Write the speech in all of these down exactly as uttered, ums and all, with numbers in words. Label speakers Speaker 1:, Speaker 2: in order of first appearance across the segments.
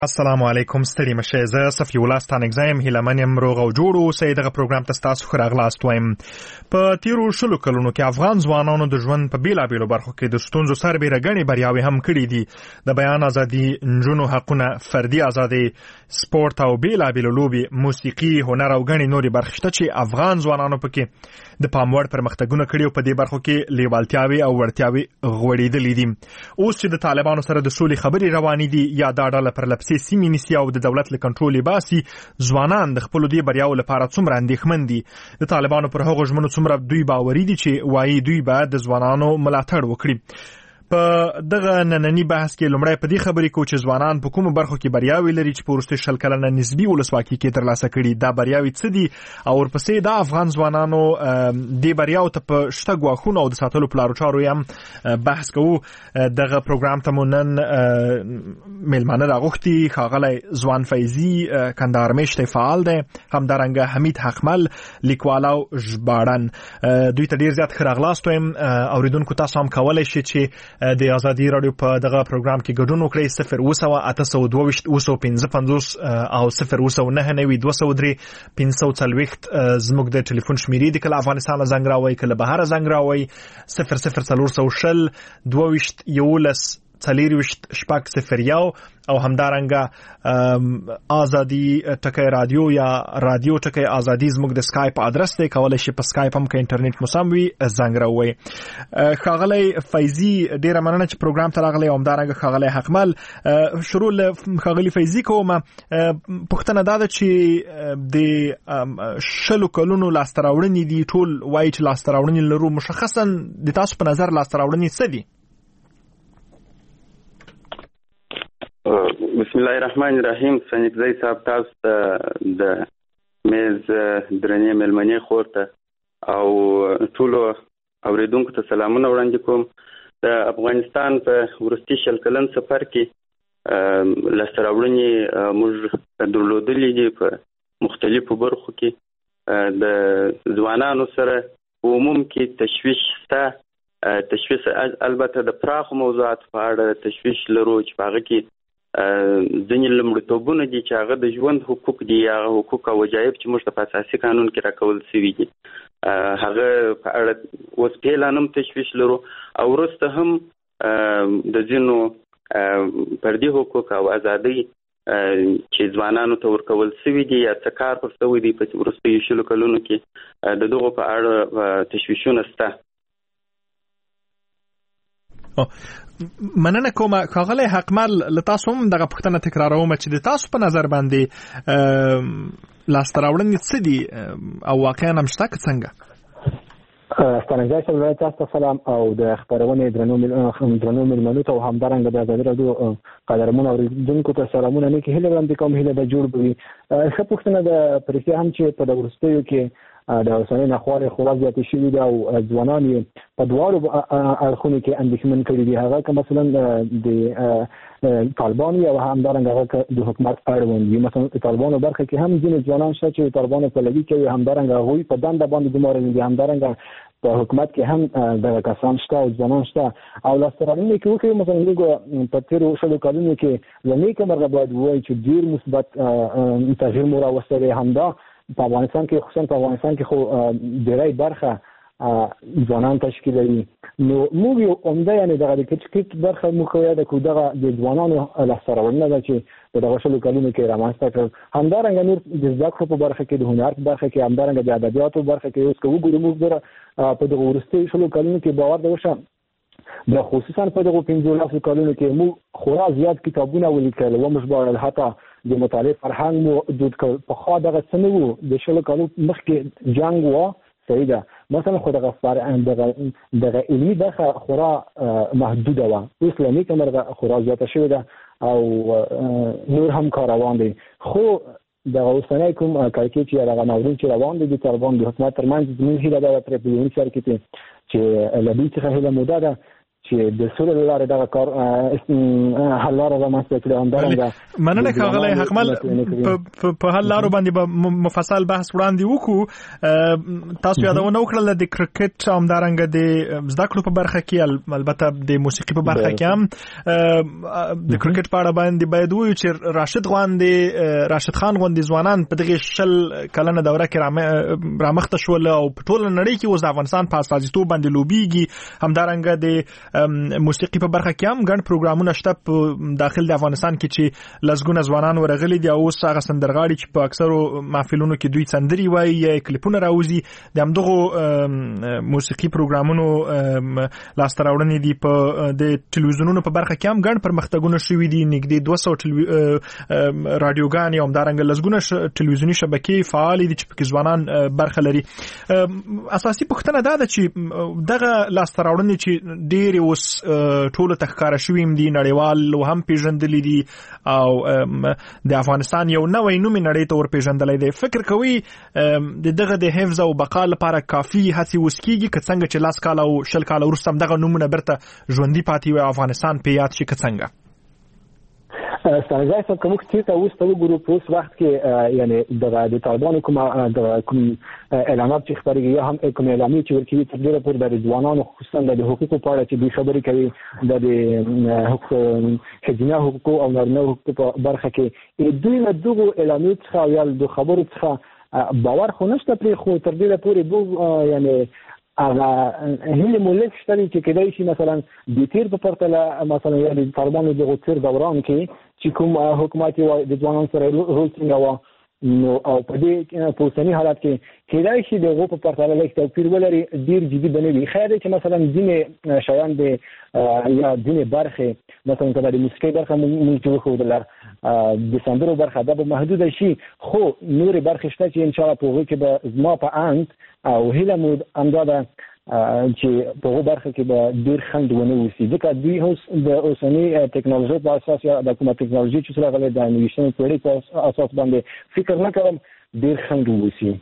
Speaker 1: السلام علیکم ستړي مشه زه صفی الله ستانګزم هیله منم روغ او جوړ اوسئ دغه پروګرام ته تاسو ښه راغلاست وایم. په تیرو شلو کلونو کې افغان ځوانانو د ژوند په بیلابیلو برخو کې د ستونزو سربېره ګڼې بریاوې هم کړې دي. د بیان ازادي، نجونو حقونه، فردي ازادي، سپورت او بیلابیلو لوبې، موسیقي، هنر او ګڼې نورې برخې شته چې افغان ځوانانو پکې د پام وړ پرمختګونه کړي او په دې برخو کې لیوالتیاوې او وړتیاوې غوړېدلې دي. اوس چې د طالبانو سره د سولې خبرې روانې دي یا دا ډله پر لپسې سیمې نیسي او د دولت له کنټرول باسي، ځوانان د خپلو دې بریاو لپاره څومره اندېښمن دي. د طالبانو پر هغو ژمنو څومره دوی باوري دي چې وایي دوی به د ځوانانو ملاتړ وکړي. په دغه نننی بحث کې لومړی په دې خبرې کوو چې ځوانان په کومو برخو کې بریاوې لري چې په وروستي شل کلنه نسبي ولسواکي کې ترلاسه کړي. دا بریاوې څه دي او ورپسې د افغان ځوانانو دې بریاو ته په شته ګواښونو او د ساتلو پلارو چارو هم بحث کوو. دغه پروګرام ته مو نن میلمانه راغوښتي ښاغلی ځوان فیضي کندهار میشتی فعال دی، همدارنګه حمید حقمل لیکوال او ژباړن. دوی ته ډېر زیات ښه راغلاست وایم. اورېدونکو تاسو هم کولی شئ چې د آزادي رادیو په دغه پروګرام کې ګډون وکړئ. صفر اوه سوه اته سوه دوه ویشت اوه سوه پنځه پنځوس او صفر اوه سوه نهه نوي دوه سوه درې پنځه سوه څلوېښت زموږ د ټلیفون شمیرې دي. کله افغانستان له زنګ راوئ، کله بهره زنګ راوئ. صفر صفر څلور سوه شل دوه ویشت یولس څلېرویشت شپږ صفر یو او همدارنګه آزادي ټکی رادیو یا رادیو ټکی آزادي زموږ د سکایپ ادرس دی. کولی شئ په سکایپ هم که انټرنیټ مو سم وي زنګ راووئ. ښاغلی فیضي ډېره مننه چې پروګرام ته راغلی او همدارنګه ښاغلی حقمل. شروع له ښاغلي فیضي کومه پوښتنه دا ده چې د شلو کلونو لاسته راوړنې دي، ټول وایي چې لاسته راوړنې لرو، مشخصا د تاسو په نظر لاسته راوړنې څه دي؟
Speaker 2: بسم الله الرحمن الرحیم. سنجزی صاحب تاسو ته د میز درنې مېلمنې خور ته او ټولو اورېدونکو ته سلامونه وړاندې کوم. د افغانستان په وروستي شل کلن سفر کې لاسته راوړنې موږ درلودلې دي په مختلفو برخو کې. د ځوانانو سره په عموم کې تشویش شته. تشویش البته د پراخو موضوعاتو په اړه تشویش لرو چې په هغه کې ځینې لومړیتوبونه دي چې هغه د ژوند حقوق دي، هغه حقوق او وجایب چې موږ ته په اساسي قانون کې راکول شوي دي، هغه په اړه اوس پیلان هم تشویش لرو. او وروسته هم د ځینو فردي حقوق او ازادۍ چې ځوانانو ته ورکول شوي دي یا څه کار پر شوی دی په وروستیو شلو کلونو کې د دغو په اړه تشویشونه شته.
Speaker 1: مننه کوم. ښاغلی حقمل له تاسو هم دغه پوښتنه تکراروم چې د تاسو په نظر باندې لاسته راوړنې څه دي او واقعا هم شته که څنګه؟
Speaker 3: ستانګزی صاحب تاسو ته سلام او د خپرونې درنو مېلمنو ته او همدارنګه د ازادي راډیو قدرمنو اورېدونکو ته سلامونه نه کې هیله وړاندې کوم. هیله به جوړ به وي. ښه پوښتنه ده په رښتیا هم چې په د وروستیو کې د اوسنۍ ناخوالې خورا زیاتې شوي دي او ځوانان یې په دواړو اړخونو کې اندېښمن کړي دي. هغه که مثلا د طالبانو یا همدارنګه هغه که د حکومت اړوند وي. مثلا د طالبانو برخه کې هم ځینې ځوانان شته چې طالبانو پلوي کوي، همدارنګه هغوی په دنده باندې ګمارل دي، همدارنګه په حکومت کې هم دغه کسان شته او ځوانان شته. او لاسته راوړنې کې وکړي مثلا موږ په تېرو شلو کلونو کې له نیکه مرغه باید ووایو چې ډېر مثبت تغییر مو راوستی دی. همدا په افغانستان کې خصوصا په افغانستان کې خو ډېری برخه ځوانان تشکیلوي. نو موږ یو عمده یعنې دغه د کرکټ برخه موږ ښه یاده کړو، دغه د ځوانانو لاسته راوړنه ده چې په دغه شلو کلونو کې رامنځته کړل. همدارنګه نور د زده کړو په برخه کې، د هنر په برخه کې، همدارنګه د ادبیاتو برخه کې اوس که وګورو موږ په دغه وروستیو شلو کلونو کې باور د وشه د خصوصا په دغو پنځلسو کلونو کې موږ خورا زیات کتابونه ولیکل ومژباړل، حتی د مطالعې فرهنګ مو دود کړ. پخوا دغه څه نه وو، د شلو کلو مخکې جنګ وه صحیح ده، مثلا خو دغه دغه علمي برخه خورا محدوده وه. اوس له نیکه مرغه خورا زیاته شوې ده او نور هم کار روان دی. خو دغه اوسنی کوم کرکټ یا دغه ناورین چې روان دی د طالبانو د حکومت ترمنځ زموږ هیله ده پرې په یوني سر کې چې له دوی څخه هیله موده ده چې د سولې لاره دغه کار حل لاره رامنځته کړي. همدارنګه
Speaker 1: مننه ښاغلی حقمل، په حل لارو باندې به مفصل بحث وړاندې وکړو. تاسو یادونه وکړله د کرکټ همدارنګه د زده کړو په برخه کې، البته د موسیقي په برخه کې هم د کرکټ په اړه باندې باید ووایو چې راشد غوندې راشد خان غوندې ځوانان په دغه شل کلنه دوره کې رامخته شول او په ټوله نړۍ کې اوس د افغانستان په استازیتوب باندې لوبیږي. همدارنګه د موسیقي په برخه کې هم ګڼ پروګرامونه شته په داخل د افغانستان کې چې لسګونه ځوانان ورغلي دي. اوس هغه سندرغاړي چې په اکثرو محفلونو کې دوی سندري وایي یا کلیپونه راوځي، د همدغو موسیقي پروګرامونو لاسته راوړنې دي. په د ټلویزیونونو په برخه کې هم ګڼ پرمختګونه شوي دي، نږدې دوه سوه رادیوګانې او همدارنګه لسګونه ټلویزیوني شبکې فعالې دي چې پکې ځوانان برخه لري. اساسي پوښتنه دا ده چې دغه لاسته راوړنې چې ډېرې اوس ټولو ته ښکاره شوي دي، نړیوال هم پیژندلي دي او د افغانستان یو نوی نوم نړۍ ته ورپېژندلی دی. فکر کوئ د دغه د حفظ او بقا لپاره کافي هڅې اوس کېږي که څنګه چې لس کاله او شل کاله وروسته هم دغه نومونه بیرته ژوندي پاتې وي او افغانستان پې یاد شي که څنګه؟
Speaker 3: ستانګای صاحب کوم چې تاسو اوس ته وګورئ په اوس وخت کې یعنی د طالبانو کوم د کوم اعلانات چې خبرېږي یا هم کوم اعلامیې چې ورکوي تر ډېره پورې د ځوانانو خصوصا د حقوقو په اړه چې دوی خبرې کوي، د ښځینه حقوقو او نارینه حقوقو په برخه کې دوی له دغو اعلامیو څخه یا د خبرو څخه باور خو نشته پرې، خو تر ډېره پورې بو یعنی هغه هیله مولک شته چې کېدای شي مثلا د تیر په پرتله مثلا یعنی طالبانو د غوڅیر دوران کې چې کوم حکومت د ځوانانو سره رول څنګه نو او په دې په اوسني حالت کې کېدای شي د غو په پرتله لږ توپیر ولري، ډیر جدي بنوي. خیر چې مثلا ځینې شیان د یا ځینې برخې مثلا کله د موسیقي برخه موږ جوړ کړو د د سندرو برخه دا به محدود شي، خو نورې برخې شته چې ان شاء الله په هغه کې به زما په اند او هیله مو همدا ده چې په هغه برخه کې به ډیر خند ونه وسی، ځکه دوی اوس د اوسنی ټکنالوژي په اساس یا د کومه ټکنالوژي چې سره غلې د انویشن پرې په اساس باندې فکر نه کوم ډیر خند وسی.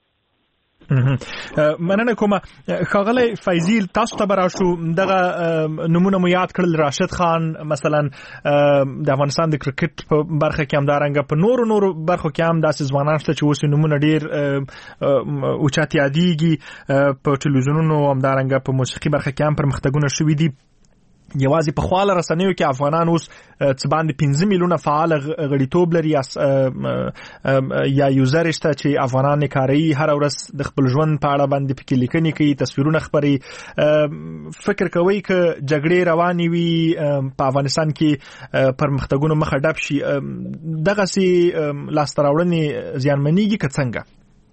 Speaker 1: مننه کومه. ښاغلی فیضي، تاسو ته به راشو، دغه نمونه مو یاد کړل، راشد خان مثلا د افغانستان د کرکټ په برخه کې همدارنګه په نورو نورو برخو کې هم داسې ځوانان شته چې اوس نمونه ډېر اوچت یادېږي. په ټلویزیونونو همدارنګه په موسیقي برخه کې هم پرمختګونه شوي دي. یوازې په خواله رسنیو کې افغانان اوس څه باندې پنځه میلیونه فعال غړیتوب لري یا یوزر شته چې افغانان یې کاروي، هره ورځ د خپل ژوند په اړه باندې پکې لیکنې کوي، تصویرونه خپروي. فکر کوئ که جګړې روانې وي په افغانستان کې پرمختګونو مخه ډپ شي، دغسې لاسته راوړنې زیانمنېږي که څنګه؟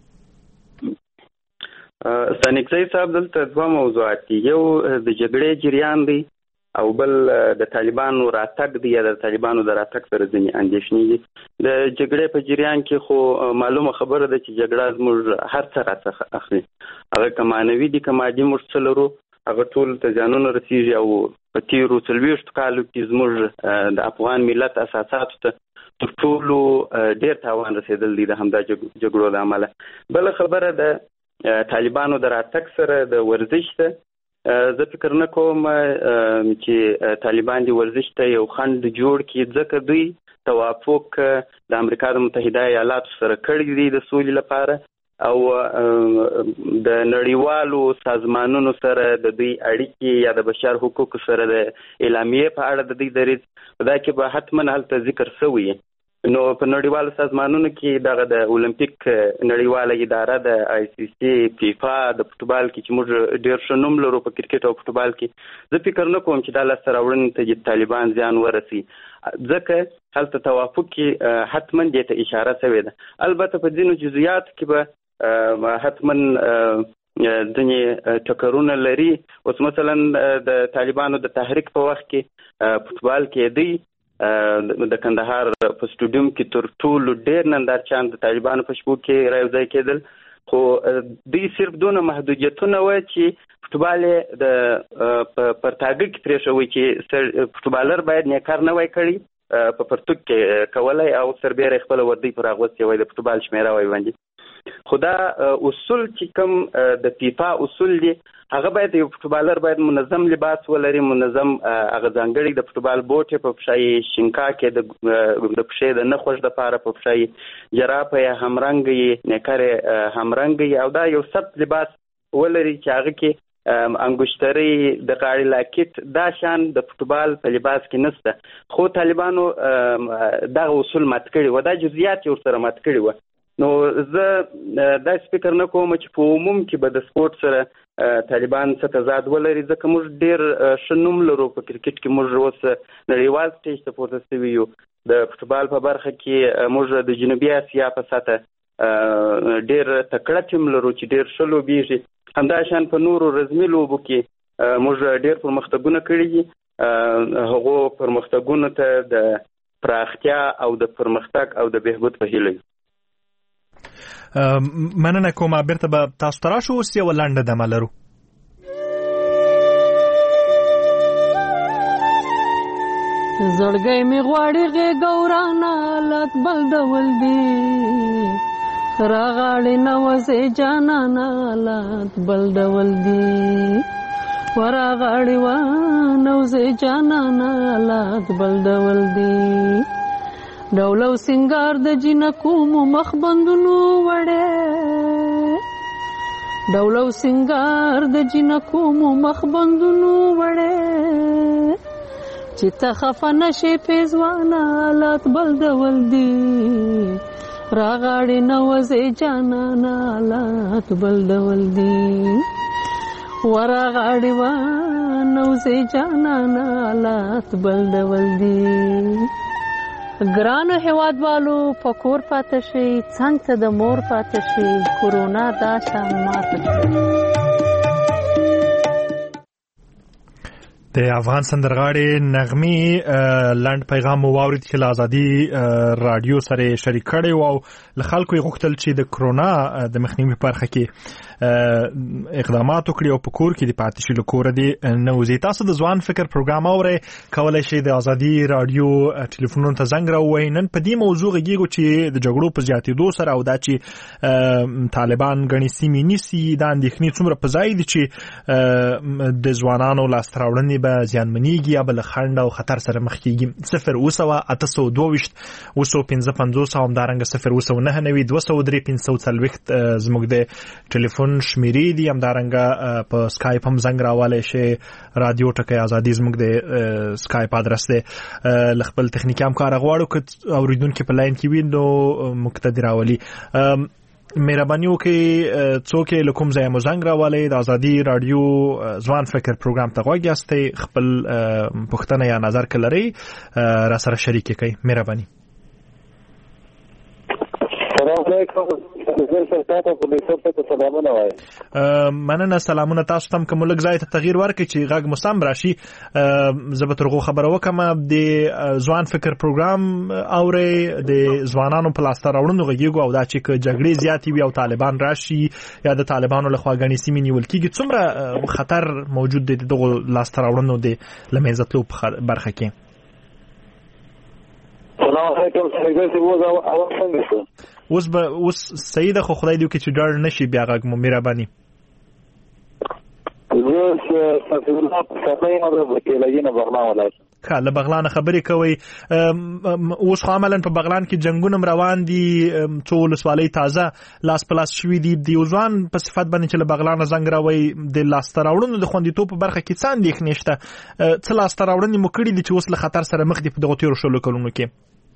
Speaker 2: ستانکزی صاحب دلته دوه موضوعات دي، یو د جګړې جریان دی او بل د طالبانو راتګ دی یا د طالبانو د راتګ سره ځینې اندېښنې دي. د جګړې په جریان کې خو معلومه خبره ده چې جګړه زموږ هر څه راڅخه اخلي، هغه که معنوي دي که مادي موږ څه لرو هغه ټول ته زیانونه رسېږي او په تېرو څلوېښتو کالو کې زموږ د افغان ملت اساساتو ته تر ټولو ډېر تاوان رسېدل دی د همدا جګړو له امله. بله خبره د طالبانو د راتګ سره د ورزش ته زه فکر نه کوم چې طالبان د ورزش ته یو خنډ جوړ کړي، ځکه دوی توافق د امریکا د متحده ایالاتو سره کړی دی د سولې لپاره او د نړیوالو سازمانونو سره د دوی اړیکې یا د بشر حقوقو سره د اعلامیې په اړه د دوی دریځ په دا کې به حتما هلته ذکر شوی. نو په نړیوالو سازمانونو کې دغه د اولمپیک نړیواله اداره د آی سی سی، فیفا، د فوټبال کې چې موږ ډېر ښه نوم لرو په کرکټ او فوټبال کې، زه فکر نه کوم چې دا لاسته راوړنې ته د طالبان زیان ورسي، ځکه هلته توافق کې حتما دې ته اشاره شوې ده. البته په ځینو جزئیاتو کې به حتما ځینې ټکرونه لري. اوس مثلا د طالبانو د تحریک په وخت کې فوټبال کې دی د کندهار په سټوډیوم کې تر ټولو ډېر نندارچیان د طالبانو په شپو کې راوځای کېدل، خو دوی صرف دونه محدودیتونه وه چې فوټبال یې د پرتاګه کې پرېښوی چې فوټبالر باید نیکار نه وای کړی، په پرتوګ کې کولی او سربیره خپله وردۍ پر اغوستې وای د فوټبال شمېره وای باندې. خدا اصول چې کوم د فیفا اصول دي هغه باید یو فوټبالر باید منظم لباس ولري، منظم هغه ځانګړي د فوټبال بوټ په پښای شینکا کې د د پښې د نخوش د پاره په پښای جرابه همرنګي نکره همرنګي او دا یو سب لباس ولري چې هغه کې انګشتري د غاړي لاکټ دا شان د فوټبال په لباس کې نشته، خو طالبانو دا اصول مات کړي و، دا جزئیات یې ورسره مات کړي و. نو زه دا فکر نه کوم چې په عموم کې به د سپورت سره طالبان څه تضاد ولري، ځکه موږ ډېر ښه نوم لرو په کرکټ کې. موږ اوس نړیوال سټیج ته پورته سوي یو، د فوټبال په برخه کې موږ د جنوبي اسیا په سطح ډېر تکړه ټیم لرو چې ډېر ښه لوبېږي. همدا شان په نورو رزمي لوبو کې موږ ډېر پرمختګونه کړي دي، هغو پرمختګونو ته د پراختیا او د پرمختګ او د بهبود په هیله.
Speaker 1: مننه کوم. بیرته به تاسو ته راشو، اوس یوه لنډه دمه لرو.
Speaker 4: زړګی مې غواړي غېږه ورانه حالت بل ډول دي، راغاړې نوځې جانانه حالت بل ډول دي، وراغاړې ونوځې جانانه حالت بل ډول دي. ډول او سنگار د جنکو مو مخ بندونو وړې، ډول او سنگار د جنکو مو مخ بندونو وړې، چې ته خفه نشې پیزوانه حالات بل ډول دي، راغاړې نوځې جانانه حالات بل ډول دي، وراغاړې ونوځې جانانه حالات بل ډول دي. ګرانو هیوادوالو په کور پاتې شئ، څنګ ته د مور پاتې شئ، کورونا دا شان ماته شي.
Speaker 1: د افغان سندرغاړي نغمې لنډ پیغام مو واورید چې له ازادي رادیو سره شریک کړی و او له خلکو یې غوښتل چې د کرونا د مخنیوي په برخه کې اقدامات وکړي او په کور کې د پاتې شي له کوره دي نه وځي. تاسو د ځوان فکر پروګرام اورئ، کولی شئ د ازادي رادیو ټلیفونونو ته زنګ راووئ. نن په دې موضوع غږیږو چې د جګړو په زیاتېدو سره او دا چې طالبان ګڼې سیمې نیسي، دا اندېښنې څومره په ځای دي چې د ځوانانو لاسته راوړنې به زیانمنېږي یا به له خنډ او خطر سره مخ کېږي. صفر اوه سوه اته سوه دوه ویشت اوه سوه پنځه پنځوس او همدارنګه صفر اوه سوه نهه نوي دوه سوه درې پنځه سوه څلوېښت زموږ د ټلیفون شمیرې دي. همدارنګه په سکایپ هم زنګ راوالی شئ. رادیو ټکی ازادي زموږ د سکایپ ادرس دی. له خپل تخنیکي همکاره غواړو که اورېدونکي په لاین کې وي نو موږ ته دې راولي. مهرباني وکړئ څوک یې له کوم ځایه مو زنګ راولی د ازادي رادیو ځوان فکر پروګرام ته غوږ یاستئ، خپل پوښتنه یا نظر که لرئ را سره شریک کړئ. مهرباني.
Speaker 5: السلام علیکم.
Speaker 1: مننه. سلامونه تاسو ته هم. که مو لږ ځای ته تغییر ورکړئ چې غږ مو سم راشي، زه به تر هغو خبره وکړم. د ځوان فکر پروګرام اورئ، د ځوانانو په لاسته راوړنو غږیږو او دا چې که جګړې زیاتې وي او طالبان راشي یا د طالبانو لخوا ګڼې سیمې نیول کېږي، څومره خطر موجود دی د دغو لاسته راوړنو د له منځه تلو په برخه کې؟
Speaker 5: سلام علیکم.
Speaker 1: اوس به اوس صحیح ده، خو خدای دې وکړي چې ډار نشي بیا غږ مو. مهرباني. ښه، له بغلان خبرې کوئ. اوس خو عملاً په بغلان کې جنګونه روان دي، څو ولسوالۍ تازه لاس په لاس شوي دي. د یو ځوان په صفت باندې چې له بغلانه زنګ راوئ، د لاسته راوړنو د خوندیتوب په برخه کې څه اندېښنې شته؟ څه لاسته راوړنې مو کړي دي چې اوس له خطر سره مخ دي په دغو تېرو شلو کلونو کې؟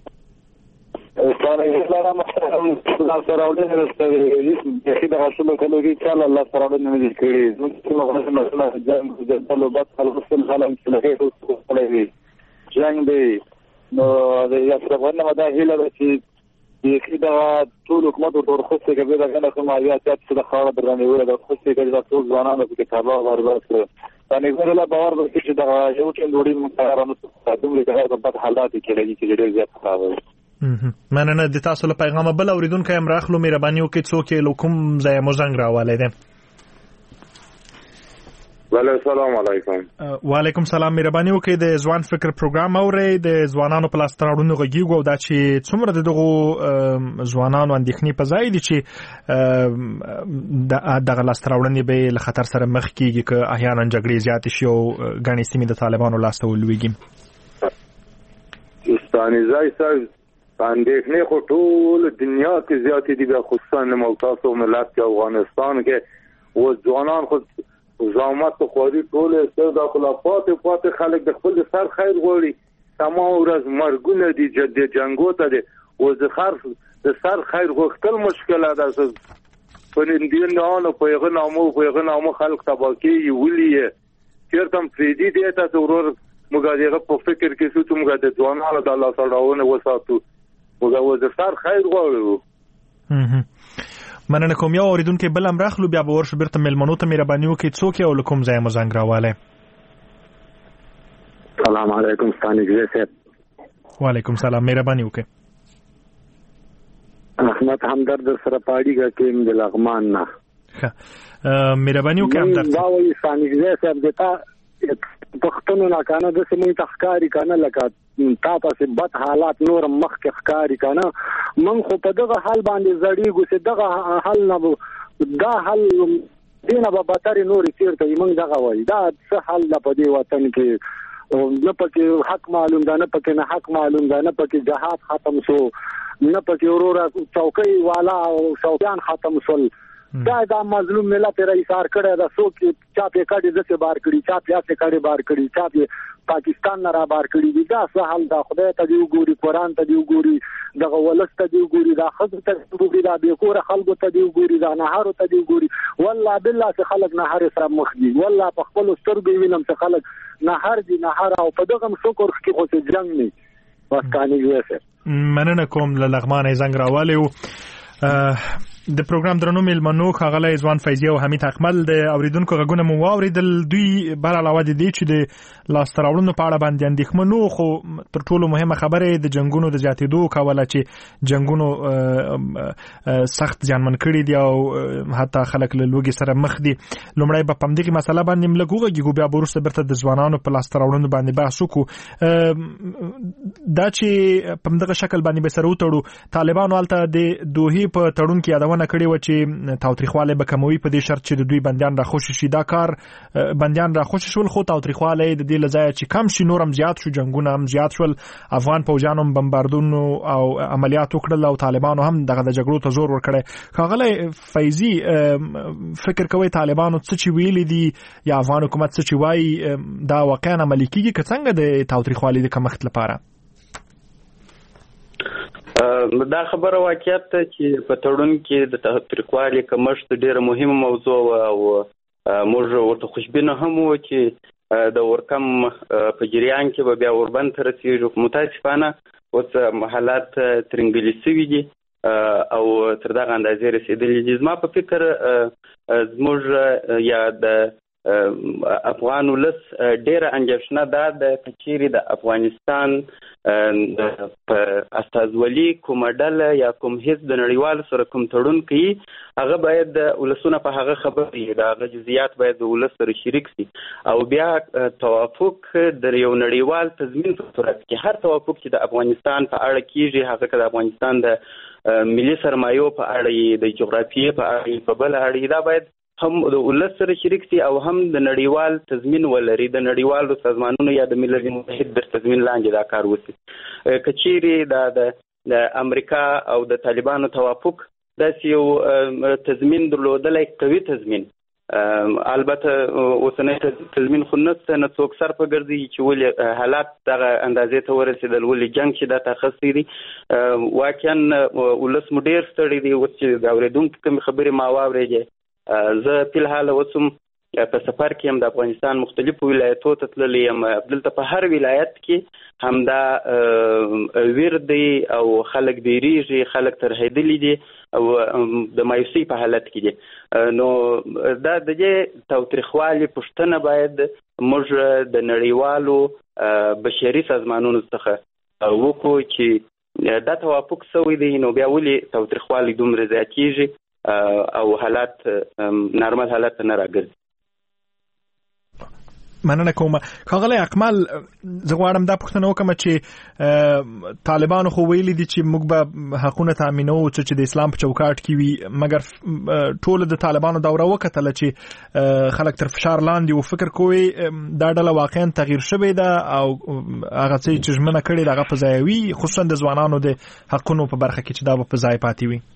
Speaker 5: الله سراوډنه رسېږي چې دا اصل کلو کې چې الله سراوډنه دې کړی نو څنګه مثلا جنگ د طلبات خلک خلک چې له کوي جنگ دی نو د یاسرونه مدا هیله چې چې دا ټول حکومت ورته خوښه کوي دا کنه کومه یا چې د خاور درنه وره د خوښه کوي دا ټول ځوانانو کې کتابه ورغله باندې ګورله باور ورکړي چې دا یو ټیم ډوډۍ مقررانو ته دومره کې په بد حالات کې لګي چې ډېر زیات خراب وي.
Speaker 1: مننه. د تاسو له پیغامه بل اوریدونکی هم راخلو. مهرباني وکړئ څوک یې له کوم ځایه مو زنګ راوالی دی؟
Speaker 5: بله السلام علیکم.
Speaker 1: وعلیکم سلام. مهرباني وکړئ د ځوان فکر پروګرام اورئ. د ځوانانو په لاس راوړنو غږیږو دا چې څومره د دغو ځوانانو اندېښنې په ځای دي چې دغه لاس راوړنې به له خطر سره مخ کیږي که احیانا جګړې زیاتې شي او ګڼې سیمې د طالبانو لاس ته ولویږي.
Speaker 5: ستانیزای صاحب اندېښنې خو ټول دنیا کې زیاتې دي، بیا خصوصا زموږ تاسو ملت کې افغانستان کې و ځوانان خو زحمت خواري ټول سر د خلافات پاتې خلک د خپل سر خیر غواړي، تمام ورځ مرګونه دي، جد جنگو ته دي و زخر د سر خیر غوښتل مشکله ده. پرندین نه په یغه نامو په یغه نامو خلک تباکی ولي چیرته فریدي دي تاسو ورور موږ دغه په فکر کې څه موږ د ځوانانو د الله سره وساتو موږ د سر خیر غواړو.
Speaker 1: مننه کوم. یو اوریدونکو بل هم راخلو بیا به ورشو بیرته مېلمنو ته مهرباني وکړئ. څوک یې او له کوم ځایه مو زنګ راوالی؟
Speaker 5: سلام علیکم ستانګزی صاحب.
Speaker 1: وعلیکم سلام. مهرباني وکړئ.
Speaker 5: احمد همدرد سره پاړیږه کې د لغمان نه.
Speaker 1: ښه مهرباني وکړئ همدرد.
Speaker 5: دا وایي ستانګزی صاحب دتا پښتنو نه کنه د سیمې تخکاری کنه لکه تا پسې بد حالات نور مخ کې ښکاری کنه من خو په دغه حال باندې زړیږو چې دغه حل نه دا حل دینه به بتر نور چیرته موږ دغه وایي دا څه حل په دې وطن کې نه پکې حق معلوم ده نه پکې نه حق معلوم ده نه پکې جهاد ختم شو نه پکې اورورا چوکۍ والا او شوقیان ختم شول. دا دا مظلوم ملت رئیس ار کړه دا څوک چا په کډي د څه بار کړي چا په څه کډي بار کړي چا په پاکستان نه را بار کړي دا څه حل دا خدای ته دی وګوري قرآن ته دی وګوري دغه ولست ته دی وګوري دا خزر ته دی وګوري دا به کور خلکو ته دی وګوري دا نهارو ته دی وګوري والله بالله چې خلک نهار سره مخ دي والله په خپل سترګې وینم چې خلک نهار دي نهار او په دغه شکر کې خو څه جنگ نه واسکانې وسه.
Speaker 1: مننه کوم. له لغمان زنګ راوالی و د پروګرام درنو مېلمنو ښاغلی ځوان فیضي او حمید اکمل د اوریدونکو غږونه مو واورېدل. دوی بر علاوه د دې چې د لاسته راوړنو په اړه باندې اندېښمن وو خو تر ټولو مهمه خبره یې د جنګونو د زیاتېدو کوله چې جنګونو سخت زیانمن کړي دي او حتی خلک له لوږې سره مخ دي. لومړی به په همدغې مسله باندې لږ وغږېږو بیا به وروسته بیرته د ځوانانو په لاسته راوړنو باندې بحث وکړو. دا چې په همدغه شکل باندې به سره وتړو طالبانو هلته د دوحې په تړون کې یادونه کړې وه چې تاوتریخوالی به کموي په دې شرط چې د دوی بندیان راخوشي شي. دا کار بندیان راخوشي شول خو تاوتریخوالی د دې له ځایه چې کم شي نور هم زیات شو، جنګونه هم زیات شول، افغان پوځیانو هم بمباردونو او عملیات وکړل او طالبانو هم دغه د جګړو ته زور ورکړی. ښاغلی فیضي فکر کوئ طالبانو څه چې ویلي دي یا افغان حکومت څه چې وایي دا واقعا عملي کیږي که څنګه د تاوتریخوالي د کمښت لپاره؟
Speaker 2: دا خبره واقعیت ده چې په تړون کې د تاوتریخوالي کمښت ډېره مهمه موضوع وه او موږ ورته خوشبینه هم وو چې د ورکم په جریان کې به بیا اوربند ته رسېږو. متاسفانه اوس حالات ترنګلي سوي دي او تر دغه اندازې رسېدلي دي. زما په فکر زموږ یا د افغان ولس ډېره اندېښنه دا ده که چیرې د افغانستان په استازولي کومه ډله یا کوم حزب د نړیوالو سره کوم تړون کوي هغه باید د ولسونه په هغه خبر وي، د هغه جزئیات باید د ولس سره شریک شي او بیا توافق د یو نړیوال تضمین په صورت کې هر توافق چې د افغانستان په اړه کیږي هغه که د افغانستان د ملي سرمایو په اړه د جغرافیې په اړه په بل اړه دا باید هم د ولس سره شریک شي او هم د نړیوال تضمین ولري، د نړیوالو سازمانونو یا د ملل متحد د تضمین لاندې دا کار وشي. که چیرې دا د امریکا او د طالبانو توافق داسې یو تضمین درلودلی قوي تضمین، البته اوسنی تضمین خو نشته، نه څوک سر په ګرځي چې ولې حالات دغه اندازې ته ورسېدل، ولې جنګ چې دا تخصصي دي. واقعا ولس مو ډېر ستړی دی. اوس چې د اورېدونکو کومې خبرې ما واورېدې زه فلحال اوس هم په سفر کې هم د افغانستان مختلفو ولایتو ته تللی یم. دلته په هر ولایت کې همدا ویر دی او خلک بیریږي، خلک ترهېدلي دي او د مایوسۍ په حالت کې دي. نو دا د دې تاوتریخوالي پوښتنه باید موږ د نړیوالو بشري سازمانونو څخه وکړو چې دا توافق شوی دی، نو بیا ولې تاوتریخوالي دومره زیاتېږي او حالات نارمل حالت نه راګرځي.
Speaker 1: مننه کوم. ښاغلی اکمل زه غواړم دا پوښتنه وکړم چې طالبانو خو ویلي دي چې موږ به حقونه تامینو چې د اسلام په چوکاټ کې وي، مګر ټول د طالبانو دوره وکتله چې خلک تر فشار لاندې و. فکر کوئ دا ډله واقعا تغییر شوې ده او هغه څه چې ژمنه کړې ده هغه په ځای وي، خصوصا د ځوانانو د حقونو په برخه کې چې دا به په ځای پاتې وي؟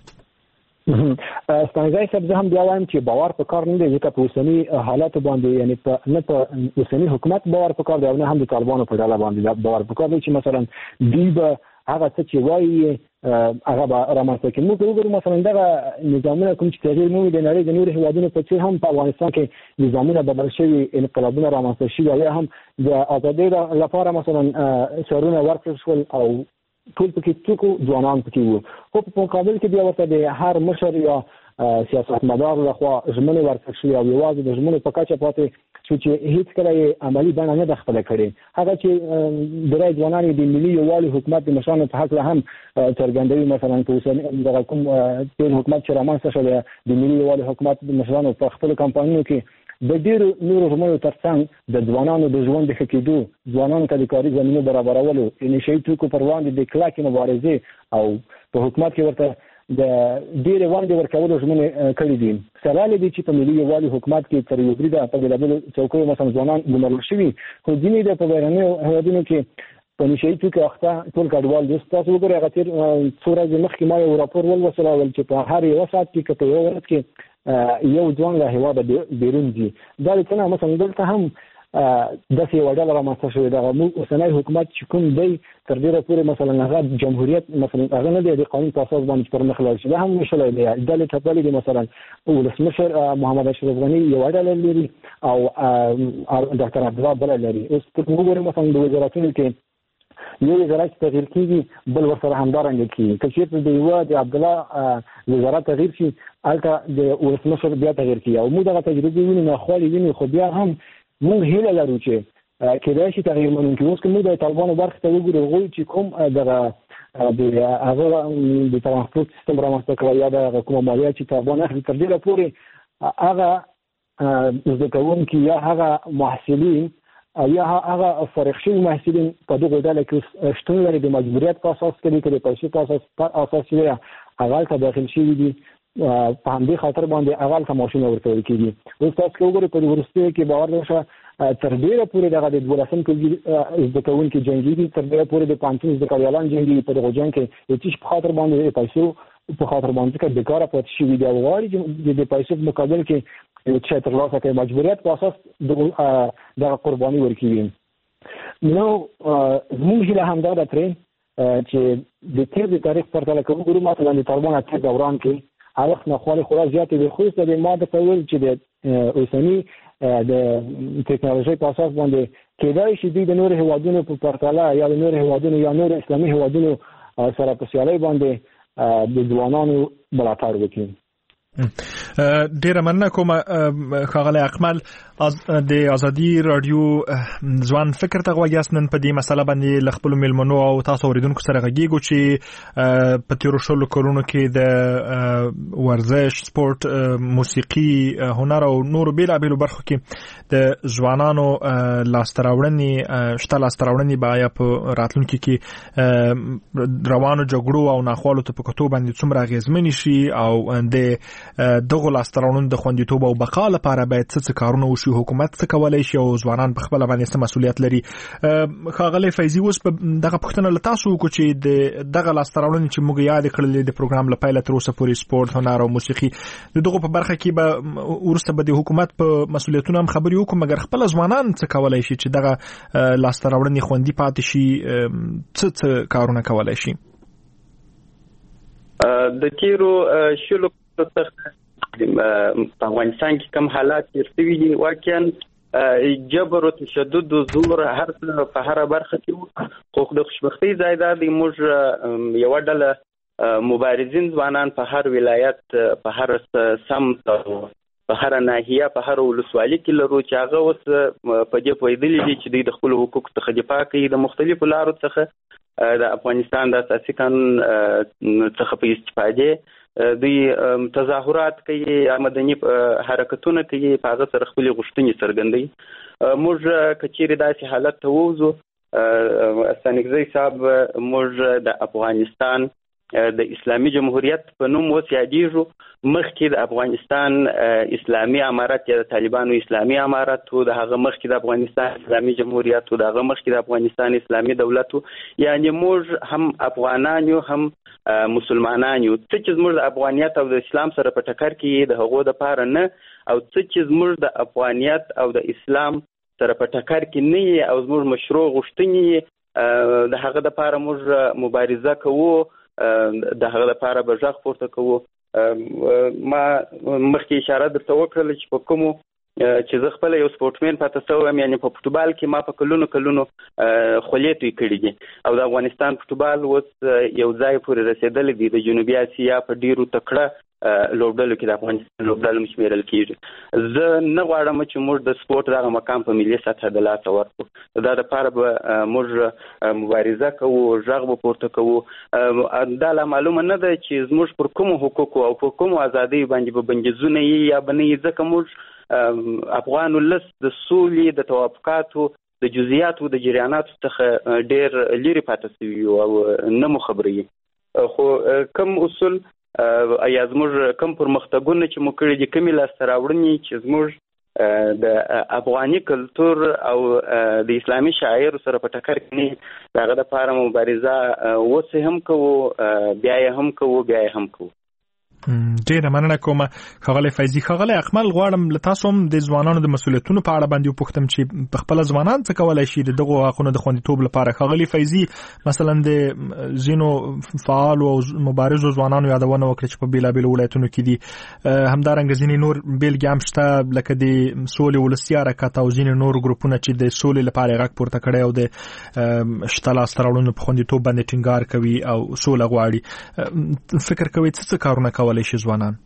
Speaker 3: ستانګای صاحب زه هم بیا وایم چې باور په کار نه دی، ځکه په اوسني حالاتو باندې یعنی په نه په اوسني حکومت باور په کار دی او نه هم د طالبانو په ډله باندې باور په کار دی چې مثلا دوی به هغه څه چې وایي هغه به رامنځته کړي. موږ وګورو مثلا دغه نظامونه کوم چې تغییر مومي د نړۍ د نورو هېوادونو په څېر هم په افغانستان کې نظامونه بدل شوي، انقلابونه رامنځته شوي، یا هم د ازادۍ لپاره مثلا سرونه ورکړل شول او ټول پکې څوک ځوانان پکې وو، خو په مقابل کې بیا ورته د هر مشر یا سیاستمدار لخوا ژمنې ورکړل شوې او یوازې د ژمنو په کچه پاتې شو چې هیڅ کله یې عملي بڼه نه ده خپله کړې. هغه چې درې ځوانان د ملي یووالي حکومت د مشرانو په هکله هم څرګندوي، مثلا په اوسني دغه کوم تېر حکومت چې رامنځته شو د ملي یووالي حکومت د مشرانو په خپلو کمپاینونو کې د ډېرو نورو ژمنو ترڅنګ د ځوانانو د ژوند د ښه کېدو، ځوانانو ته د کاري زمینو برابرولو، د نشهیي توکو پر وړاندې د کلکې مبارزې او په حکومت کې ورته د ډېرې ونډې ورکولو ژمنې کړي دي. سره له دې چې په ملي یووالي حکومت کې تر یو بریده په بېلابېلو چوکیو مثلا ځوانان ګمارل شوي، خو ځینې د په بهرنیو هېوادونو کې په نشهیي توکو اخته ټول کډوال دي. تاسو وګورئ هغه تېر څو ورځې مخکې ما یو راپور ولوستل چې په هر یوه ساعت کې که په یوه ورځ کې یو ځوان له هېواده بیرون ځي. دا د څه نه مثلا دلته هم داسې یوه ډله رامنځته شوې ده. موږ اوسنی حکومت چې کوم دی تر ډېره پورې مثلا هغه جمهوریت مثلا هغه نه دی د قانون په اساس باندې پر مخ لاړ شي، دا هم ویشلی دی. ډلې ټپلې دي، مثلا ولسمشر محمد اشرف غني یوه ډله لري او ډاکټر عبدالله بله لري. اوس که وګورو مثلا د وزارتونو کې یو وزارت تغییر کېږي بل ورسره همدارنګه کېږي. که چېرته د یوه د عبدالله وزارت تغییر شي هلته د ولسمشر بیا تغییر کېږي او موږ دغه تجربې وینو، ناخوالې وینو، خو بیا هم موږ هیله لرو چې کېدای شي تغییر منونکي. اوس که موږ د طالبانو برخې ته وګورو، هغوی چې کوم دغه د هغه د ترانسپورټ سیستم رامنځته کړی یا د هغه کومه مالیه چې طالبان اخلي، تر ډېره پورې هغه زده کوونکي یا هغه محصلین یا هغه فارغ شوي محصلین په دغو ډله کې شتون لري، د مجبوریت په اساس کې دي که د پیسو په اساس چې دی هغه هلته داخل شوي دي، په همدې خاطر باندې هغه هلته معاشونه ورکول کېږي. اوس تاسو که وګورئ په دې وروستیو کې باور درشه تر ډېره پورې دغه د دولسم ټولګي زده کوونکي جنګېږي، تر ډېره پورې د پوهنتون زده کویالان جنګېږي په دغو جنګ کې د څه شي په خاطر باندې د پیسو په خاطر باندې ځکه بېکاره پاتې شوي دي او غواړي چې د پیسو په مقابل کې یو څه ترلاسه کوي، مجبوریت په اساس دغه قرباني ورکوي. نو زموږ هیله همدا ده ترې چې د تېر د تاریخ پرتله که وګورو مثلا د طالبانو تېر دوران کې هغه وخت ناخوالې خورا زیاتې وې، خو اوس ما درته ویل چې د اوسني د ټکنالوژۍ په اساس باندې کېدای شي دوی د نورو هېوادونو په پرتله یا د نورو هېوادونو یا نورو اسلامي هېوادونو سره په سیالۍ باندې د ځوانانو ملاتړ وکړي.
Speaker 1: ډیره مننه کوم ښاغلی اکمل. د ازادي رادیو ځوان فکر ته غوږ یاست. نن په دې مسله باندې له خپلو میلمنو او تاسو اورېدونکو سره غږیږو چې په تېرو شلو کلونو کې د ورزش، سپورت، موسیقي، هنر او نورو بېلابېلو برخو کې د ځوانانو لاسته راوړنې شته. لاسته راوړنې به آیا په راتلونکي کې روانو جګړو او ناخوالو ته په کتو باندې څومره اغېزمنې شي او د دغه لاسته راوړنو د خوندیتوب او بقا لپاره باید څه څه کارونه وشي، حکومت څه کولی شي او ځوانان په خپله باندې څه مسؤلیت لري. ښاغلی فیضي، اوس په دغه پوښتنه له تاسو وکړو چې د دغه لاسته راوړنې چې موږ یادې کړلې د پروګرام له پیله تر اوسه پورې سپورت، هنر او موسیقي، د دغو په برخه کې به وروسته به د حکومت په مسؤلیتونو هم خبرې وکړو، مګر خپله ځوانان څه کولی شي چې دغه لاسته راوړنې خوندي پاتې شي، څه څه کارونه کولی شي؟
Speaker 2: د تېرو شلو په افغانستان کې کوم حالات تېر شوي دي، واقعا جبر او تشدد او زور هر څه په هره برخه کې وو، خو د خوشبختۍ ځای دا دی موږ یوه ډله مبارزین ځوانان په هر ولایت، په هر سمت، په هر ناحیه، په هر ولسوالي کې لرو چې هغه اوس په دې پوهېدلي دي چې دوی د خپلو حقوقو څخه دفاع کوي، د مختلفو لارو څخه د افغانستان د اساسي قانون څخه په استفادې د تظاهرات کوي مدني حرکتونه کوي په هغه سره خپل غوښتنې څرګندوي. موږ کچېرې داسې حالت ته ووځو استانکزی صاحب موږ د افغانستان د اسلامي جمهوریت په نوم اوس یادېږو. مخکې د افغانستان اسلامي امارت یا د طالبانو اسلامي امارت و، د هغه مخکې د افغانستان اسلامي جمهوریت و، د هغه مخکې د افغانستان اسلامي دولت و. یعنی موږ هم افغانان یو هم مسلمانان یو. څه چې زموږ د افغانیت او د اسلام سره په ټکر کې د هغو دپاره نه، او څه چې زموږ د افغانیت او د اسلام سره په ټکر کې نه او زموږ مشروع غوښتنې د هغه دپاره موږ مبارزه کوو، د هغه لپاره به غږ پورته کوو. ما مخکې اشاره درته وکړله چې په کومو چې زه خپله یو سپورټمین پاتې شوی یم، یعنې په فوټبال کې ما په کلونو کلونو خولې توی کړي دي او د افغانستان فوټبال اوس یو ځای پورې رسېدلی دی. د جنوبي اسیا په ډېرو تکړه لوبډلو کې د افغانستان لوبډلو شمېرل کېږي. زه نه غواړم چې موږ د سپورټ دغه مقام په ملي سطحه د لاسه ورکړو. دا دپاره به موږ مبارزه کوو، غږ به پورته کوو. دا لا معلومه نه ده چې زموږ پر کومو حقوقو او پر کومو ازادیو باندې به بندیزونه یي یا به نه یي، ځکه موږ افغان ولس د سولې، د توافقاتو، د جزئیاتو، د جریاناتو څخه ډېر لرې پاتې شوي یو او نه مو خبروي. خو کوم اصول یا زموږ کوم پرمختګونه چې مو کړي دي، کومې لاسته راوړنې چې زموږ د افغاني کلتور او د اسلامي شاعرو سره په ټکر کې نه، د هغه دپاره مبارزه اوس هم کوو، بیا یې هم کوو، بیا یې هم کوو.
Speaker 1: ډیره مننه کوم ښاغلی فیضي. ښاغلی اکمل، غواړم له تاسو هم د ځوانانو د مسؤلیتونو په اړه باندې وپوښتم چې په خپله ځوانان څه کولی شي د دغو حقونو د خوندیتوب لپاره. ښاغلی فیضي، مثلا د ځینو فعالو او مبارزو ځوانانو یادونه وکړه چې په بېلابېلو ولایتونو کې دي. همدارنګه ځینې نور بېلګې هم شته لکه د سولې ولسي حرکت او ځینې نور ګروپونه چې د سولې لپاره غږ پورته کړی او د شته لاسته راوړنو په خوندیتوب باندې ټینګار کوي او سوله غواړي. فکر کوئ څه څه کارونه کولی شي ځوانان؟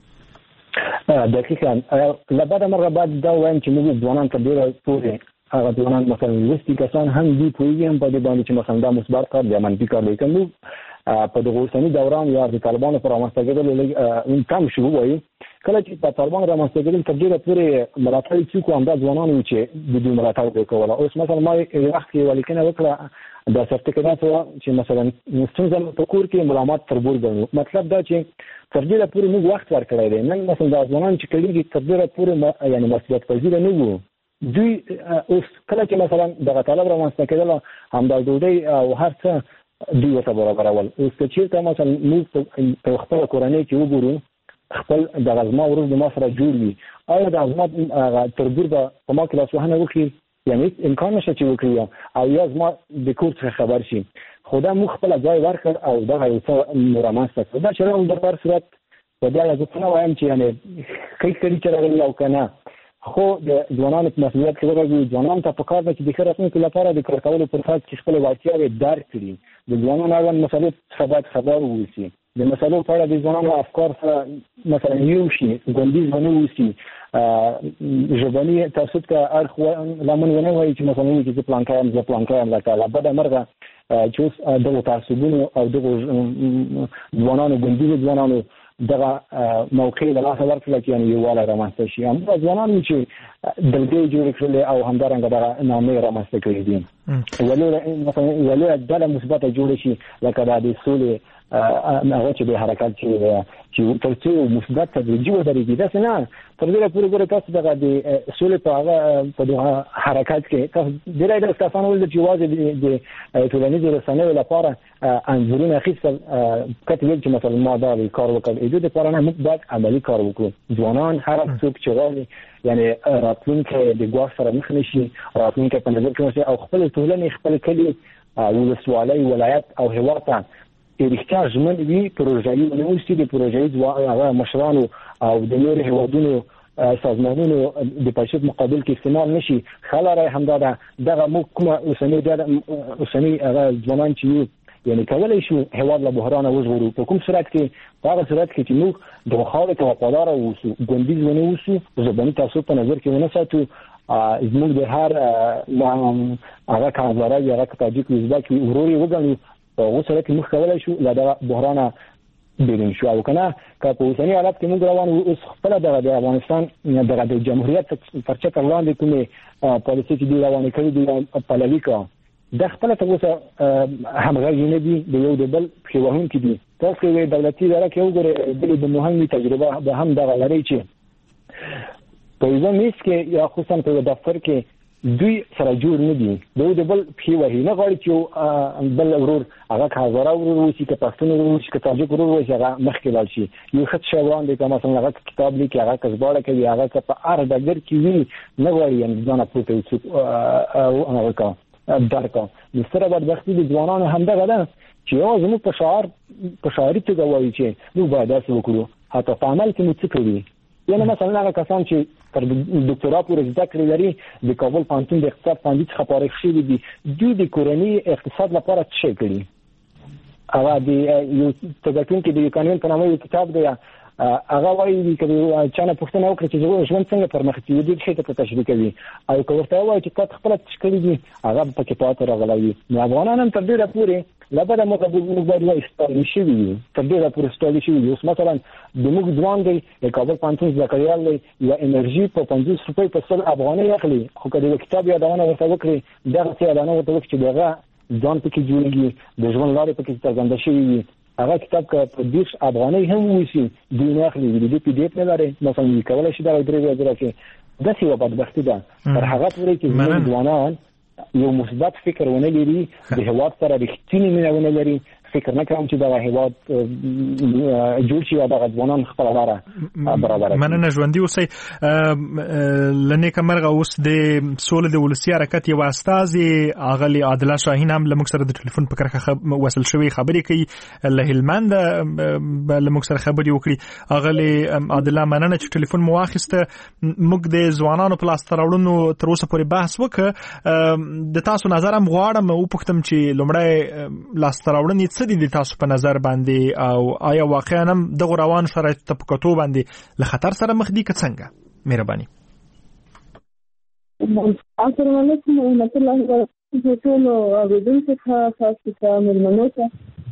Speaker 3: دقیقاً له بده مرغه باید دا ووایم چې موږ ځوانان ته ډېره پورې هغه ځوانان مثلا لوستي کسان هم دي پوهېږي هم په دې باندې چې مثلا دا مثبت کار یا منفي کار دی. که موږ په دغه اوسني دوران یا د طالبانو په رامنځته کېدلو کم شو ووایو، کله چې په طالبانو رامنځته کېدل تر ډېره پورې ملاتړ یې څوک همدا ځوانان وو چې د دوی ملاتړ به یې کوله. اوس مثلا ما یو وخت کې یوه لیکنه وکړه د سرټیفیکټ چې مثلا ستونزه په کور کې ملامت تربور ګڼو. مطلب دا چې تر ډېره پورې موږ وخت ورکړی دی. نن مثلا دا ځوانان چې کلیږي تر ډېره پورې یعنې مسؤلیت پذیره نه وو. دوی اوس کله چې مثلا دغه طالب رامنځته کېدله همدا ډوډۍ او هر څه دوی ورته برابرول. اوس که چېرته مثلا موږ په خپله کورنۍ کې وګورو، خپل دغه زما ورور د ما سره جوړ وي، آیا د زما تربور به په ما کې لاسوهنه وکړي؟ یعنې امکان نشته چې وکړي او یا زما د کور څخه خبر شي. خو دا موږ خپله ځای ورکړ او دغه یو څه مو رامنځته کړه. دا چې راغلو د هر صورت په دې اړه زه څه نه وایم چې یعنې ښه کړي چې راغلي او که نه، خو د ځوانانو په مسؤلیت کې ورغلي. ځوانانو ته پکار ده چې د ښه راتلونکي لپاره د کار کولو پر اساس چې خپلې وړتیاوې درک کړي. د ځوانانو اړوند مسلو څخه باید خبر واوسي. د مسلو په اړه د ځوانانو افکار سره مثلا یو شي، ګوندیز ونه اوسي، ژبني تعصب ته اړخ لمن ونه وایي چې مثلا وایي چې زه پلانکی یم زه پلانکی یم. لکه له بده مرغه چې اوس دغو تعصبونو او دغو ځوانانو ګوندیزو ځوانانو دغه موقع له لاسه ورکړله چې یعنې یووالی رامنځته شي. همدا ځوانان وو چې دلګۍ جوړې کړلې او همدارنګه دغه نامې رامنځته کړي دي. مثلا یوه لویه ډله مثبته جوړه شي لکه دا د سولې هغه چې د حرکت چې تر څو مثبت تدریجي ودرېږي. داسې نه تر ډېره پورې ګوره تاسو دغه د سولې په هغه په دغه حرکت کې تاسو ډېری ډېر کسان ولیدل چې یوازې د ټولنیزو رسنیو لپاره انځورونه اخیستل، کته ویل چې مثلا ما دا کار وکړ. د دې لپاره نه، موږ باید عملي کار وکړو. ځوانان هر څوک چې غواړي یعنې راتلونکی د ګواښ سره مخ نه شي، راتلونکی په نظر کې ونیسي او خپلې ټولنې، خپل کلي، ولسوالۍ، ولایت او هېواد ته رښتیا ژمن وي، پروژایي ونه اوسي. د پروژایي هغه مشرانو او د نورو هېوادونو سازمانونو د پیسو مقابل کې استعمال نشي. ښه لاره همدا ده. دغه موږ کومه اوسنۍ اوسنۍ هغه ځوانان چې یو یعنې کولی شو هېواد له بحرانه وژغورو. په کوم صورت کې؟ په هغه صورت کې چې موږ د خاورې ته وفاداره واوسو، ګوندیز ونه اوسو، ژبني تعصب په نظر کې ونه ساتو. زموږ د هر هغه که هزاره وي، هغه که تاجک وي، ازبک وي، ورور یې وګڼو. په هغو صورت کې موږ کولی شو له دغه بحرانه بیرون شو او کنه که په اوسنی حالت کې موږ روان اوس خپل د افغانستان د جمهوریت پرچه پر وړاندې کومه پالیسي چې دی روانه کړې دی پلوي کا د خپل توګه همغږي نه دي د یو د بل په وهون کې دي تاسو د دولتي اداره کې وګورئ د مهمه تجربه به هم د غلري چې په یوه میس کې یا خصوصا په دفتر کې دوی سره جوړ نه دي دوی د بل په وهي نه غواړي چې بل ورور هغه هزاره ورور وسی کې پښتون ورور وسی کې تاجک ورور وسی هغه مخکې لاړ شي یو خط شوان دی که مثلا هغه کتاب لیکي هغه کسباله کوي هغه په ار دګر کې وی نه غواړي ان ځان په توڅ او هغه کا درکا د سره بدبختی د ځوانانو هم دغه ده چې یو زموږ په شعار په شاعري توګه وایي چې نو باید تاسو وکړو حتی په عمل کې مو څه کوي یعنی مثلا هغه کسان چې تر ډاکټرا پورې زده کړې لري د کابل پوهنتون د اقتصاد پوهنځي څخه فارغ شوي دي دوی د کورنۍ اقتصاد لپاره څه کړي هغه د یو تګتون کې د قانون په نامه یو کتاب دی هغه وایي چې چانه پوښتنه وکړي چې ژوند څنګه پرمخ کیږي د شي ته تشریح کوي او که ورته وایي چې تاسو خپل څه کړی دي هغه په کې پاتې راغلی نو افغانان هم تر ډیره پورې لبدا مقابل مبادله استعمال شي تر ډیره پورې استعمال شي اوس مثلا د موږ ځوان دی د کابل پوهنتون ځکهیال دی یا انرژي په پنځوس روپۍ په سل افغانۍ اخلي خو کله کتاب یادونه ورته وکړي دغه څه یادونه ورته وکړي چې دغه ځان پکې جوړیږي د ژوند لارې پکې څرګنده شي هغه کتاب که په دیش افغانۍ هم وشي دوی نه اخلي د پی ډی اف نه لري مثلا کولای شي دا درې ورځې کې د سی وبدبختی ده تر هغه پورې چې ځوانان یو مثبت فکر ونه لري د هیواد سره رښتینی مینه ونه لري فکر نه کوم چې دا هیواد جوړ شي او د ځوانان خپل لاره برابر کړي
Speaker 1: مننه ژوندۍ اوسئ لنې کمرغه اوس د سولې د ولسی حرکت یو استازي اغلی عادله شاهین هم لمک سره د ټلیفون په کرخه وصل شوی خبرې کوي له هلمند لمک سره خبرې وکړي اغلی عادله مننه چې ټلیفون مو واخیسته موږ د ځوانانو په لاس تراوړنو تر اوسه پورې بحث وکړ د تاسو نظر هم غواړم او پوښتم چې لومړی لاس تراوړنې څه دي د تاسو په نظر باندې او آیا واقعا هم د روان شرایط ته په کتو باندې له خطر سره مخ دي که څنګه مهرباني
Speaker 6: السلام علیکم ورحمۃ اللہ وبرکاتہ ټول اوریدونکو ته خاصه ته مېلمنو ته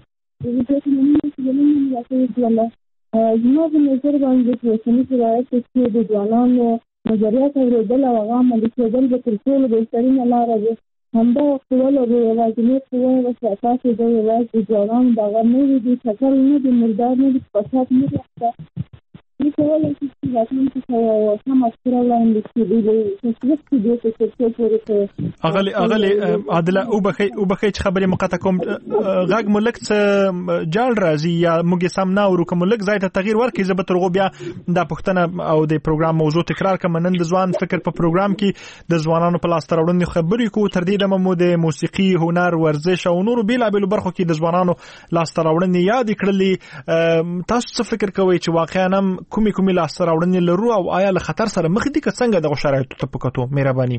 Speaker 6: زما په نظر باندې په اوسني شرایطو کې د ځوانانو نظریات اورېدل او هغه عملي کېدل به تر ټولو بهترینه لاره ده همدا خپل او یوازینی قوه او اساسات د یوازې ځوانان دغه نه دي چې نه دي مردار نه دي فساد نه دي چې کولای شي چې راتلونکي ته سم اشاره وړاندې کړي چې څه څه دي چې څه پورې
Speaker 1: اغلی اغلی عادله او بخي او بخي خبرې مقاطع کوم غاګ ملک څه جال راځي یا موږ سم نه ورو کوم ملک زایته تغییر ورکړي زه به ترغو بیا د پښتنه او د پروګرام موضوع تکرار کوم نن د ځوان فکر په پروګرام کې د ځوانانو په لاس تراوړنې خبرې کو تر دې دمه مو د موسیقي هنر ورزش او نورو بیلابیلو برخو کې د ځوانانو لاس تراوړنې یاد کړلې تاسو څه فکر کوئ چې واقعا هم کومي کومي لاس تراوړنې لرو او آیا له خطر سره مخ دي که څنګه د شرایطو ته پکاتو مهرباني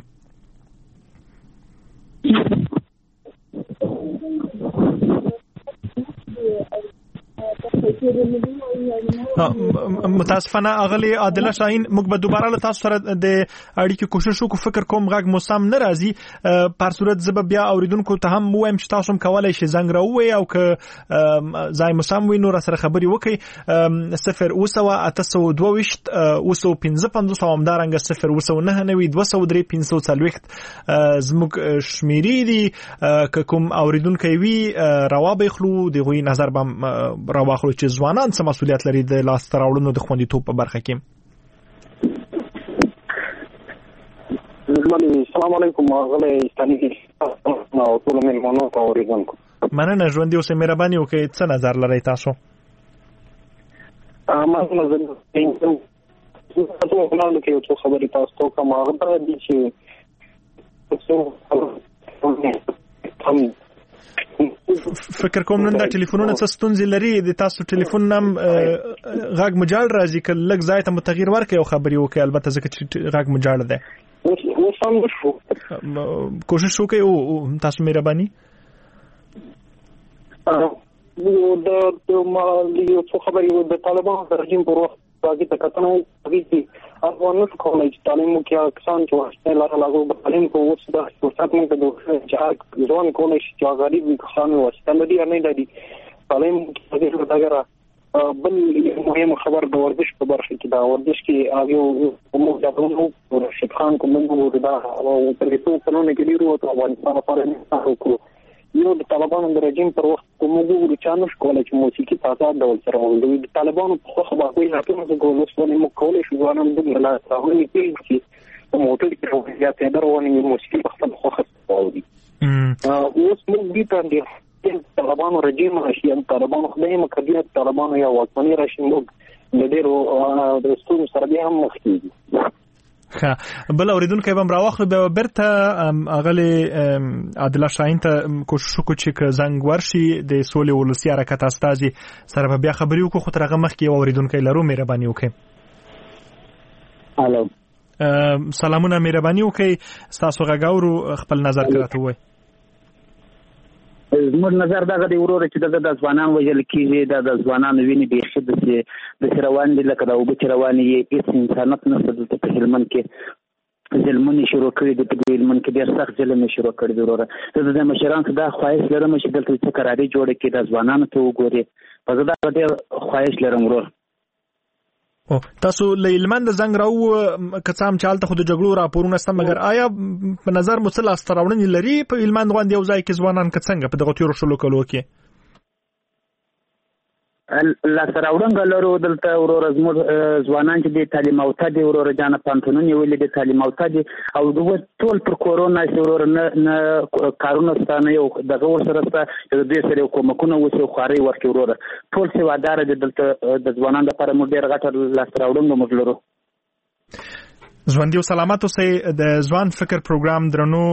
Speaker 1: متاسفانه اغلی عادله شاهین موږ به دوباره له تاسو سره د اړیکې کوشش وکړو فکر کوم غږ مو سم نه راځي پر صورت زب بیا اوریدونکو ته هم وایم چې تاسو هم کولای شئ زنګ راووي او که ځای مو سم وي نو را سره خبرې وکړئ صفر اوسه اته سوه دوه ویشت اوسه پنځه پنځوس او همدارنګه صفر اوسه نهه نوي دوه سوه درې پنځه سوه څلوېښت زموږ شمیرې دي که کوم اوریدونکی وي راوابخلو دغوی نظر به راواخلو چې ځوانان څه مسؤلیت لري د لاس تراوړنو د خوندیتوب په برخه کې
Speaker 5: السلام علیکم غلی ستاني کې او ټول مېلمنو ته اوریدونکو
Speaker 1: مننه ژوندۍ اوسئ مهرباني وکړئ څه نظر لرئ تاسو
Speaker 5: ما نظر تاسو خلانو کې یو څه خبرې تاسو ته کوم هغه پر دي چې
Speaker 1: فکر کوم نن دا ټلیفونونه څه ستونزې لري د تاسو ټلیفون نم غږ مجال راځي که لږ ځای ته متغیر ورکړئ او خبرې وکړئ البته ځکه چې غږ مجال دی کوشش وکړئ او تاسو مهرباني
Speaker 5: د ما یو څه خبرې د طالبانو د رژیم پر وخت باندې تکتنه کوي افغانانو کولای چې تعلیم وکړي کسان چې واشته لاره لاګو تعلیم کوو چې د فرصت نه د چې ځوان کولای شي چې غریب کسان واشته لري نه لري تعلیم د دغه بل مهم خبر د ورزش په برخه کې دا ورزش کې یو موږ د نو رشید خان کوم موږ دا او تر څو قانون کې ډیرو او افغانستان لپاره نه وکړو یو د طالبانو د رژیم پر وخت کوم موږ چانو شکول چې موسیقي په آزاد ډول سره ولوي د طالبانو په خو باندې حکومت د ګولوسونه مو کولای شو ځوانان د لا راغلي چې په موټر کې راوځي چې درونه موسیقي په خپل خوخه ولوي اوس موږ دې ته طالبانو رژیم راشي طالبانو خدای مکدیه طالبانو یا واکمنی راشي موږ د ډیرو د ستونزو سره بیا هم مخ کیږي.
Speaker 1: ښه بل اوریدونکو به راوخلو به برته اغلی عادله شاهین ته کوشش وکړو چې زنګ ورشي د سولې ولسی حرکت استازي سره بیا خبري وکړو خو ترغه مخ کې اوریدونکو لرو مهرباني وکړئ.
Speaker 3: الو
Speaker 1: سلامونه مهرباني وکړئ تاسو غاورو خپل نظر کراته وای.
Speaker 3: زموږ نظر دغه دی وروره چې دغه د ځوانان وژل کېږي دا د ځوانانو وینې بیخي داسې داسې روان دي لکه د اوبه چې روانې یې هېڅ انسانیت نشته دلته په هلمند کې ظلمونه شروع کړي دي په دې هلمند کې ډېر سخت ظلم یې شروع کړي دي وروره زه د مشرانو ته دا خواهش لرم چې دلته څه قراري جوړه کړي د ځوانانو ته وګوري په زه دا ډېر خواهش لرم وروره.
Speaker 1: او تاسو له هلمند زنګ راو کڅام چالت خو د جګړو راپورونه سم مګر آیا په نظر مو څه لاس تراوړنې لري په هلمند غونډې یو ځای کې ځوانان کڅنګ په دغه تیرو شلو کلو کې
Speaker 3: لاس تراوړنګ لرو دلته وروره زموږ ځوانان چې د تعلیم او تدي وروره جانه پانتونونه ولې د تعلیم او تدي او د ټول پر کورونا وروره نه کارونه ستانه یو دغه ور سره د دې سره کومکونه وسو خاري ورکې وروره ټول څه وادار دي دلته د ځوانانو لپاره موږ ډیر غټ لاس تراوړنګ موږ لرو.
Speaker 1: ژوندۍ او سلامت اوسئ. د ځوان فکر پروګرام درنو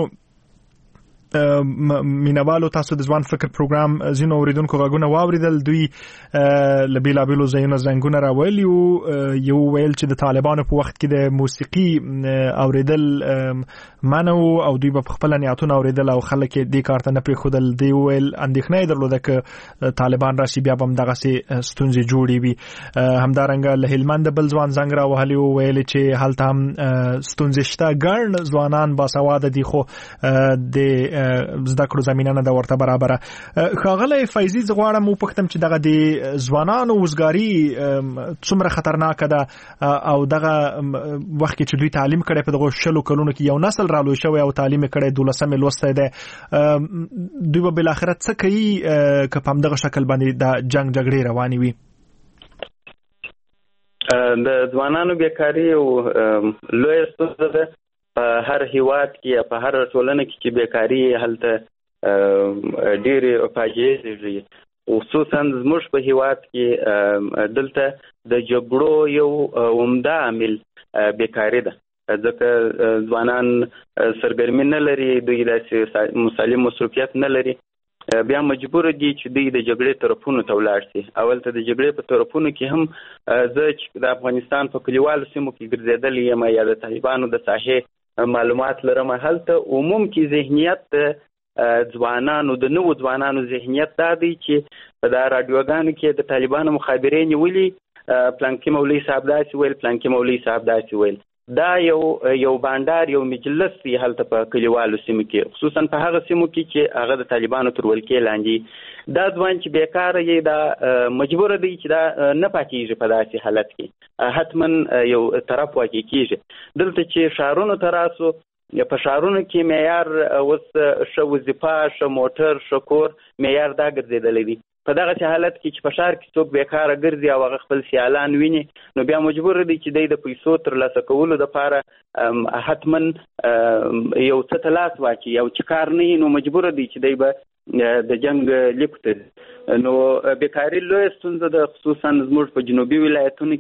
Speaker 1: مینوالو تاسو د ځوان فکر پروګرام زینو اوریدونکو غوونه واوریدل دوی لبیلا بیلو زینو زنګونه راولیو یو ویل چې د طالبانو په وخت کې د موسیقي اوریدل منو او دوی په خپل نیاتونه اوریدل او خلک دې کارته نه پریخودل دی ویل اندېښنه درلوده ک طالبان راشي بیا هم دغه سي ستونزې جوړي وي. همدارنګه له هلمند بل ځوان زنګ را وهلی ویل چې حالت هم ستونزې شته ګڼ ځوانان باسواده دي خو د زده کړو زمينه نه د ورته برابره. خاغله فایزي زغواړم مو پختم چې دغه د ځوانانو وزګاری څومره خطرناک ده او دغه وخت چې دوی تعلیم کړي په دغه شلو کلونو کې یو نسل رالو شوی او تعلیم کړي دولسمه لوسته ده دوی په بل اخرت څه کوي که په دغه شکل باندې د جنگ جګړې رواني وي.
Speaker 2: د ځوانانو بیکاری او لوی ستونزه ده په هر هیواد کې په هر ټولنه کې چې بیکاری هلته ډېرې فاجعې دي خصوصا زموږ په هیواد کې دلته د جګړو یو عمده عامل بیکاری ده ځکه ځوانان سرګرمي نه لري دوی داسې مسلم مصروفیت نه لري بیا مجبور دي چې دوی د جګړې طرفونو ته ولاړ شي. اول ته د جګړې په طرفونو کې هم زه چې د افغانستان په کلیوالو سیمو کې ګرځېدلی یم یا د طالبانو د ساحې معلومات لرم هلته عموم کې ذهنیت ځوانانو د نوو ځوانانو ذهنیت دا دی چې په دا رادیوګانو کې د طالبانو مخابرې نیولي پلانکي مولوي صاحب داسې ویل پلانکي مولوي صاحب داسې ویل دا یو یو بانډار یو مجلس دی هلته په کلیوالو سیمو کې خصوصا په هغه سیمو کې چې هغه د طالبانو تر ولکې لاندې دا ځوان چې بیکاره یې دا مجبور دی چې دا نه پاتېږي په داسې حالت کې حتما یو طرف واقع کېږي. دلته چې شهرونو ته راسو په شهرونو کې معیار اوس ښه وظیفه ښه موټر ښه کور معیار دا ګرځېدلی دی په دغه حالت کې چې په شهر کې څوک بیکاره ګرځي او هغه خپل سیالان ویني نو بیا مجبور دی چې دی د پیسو ترلاسه کولو دپاره حتما یو څه ته لاس واچي او چې کار نه وي نو مجبور دی چې دی به د جنګ لیکو ته نو بیکاري لویه ستونزه ده خصوصا زموږ په جنوبي ولایتونو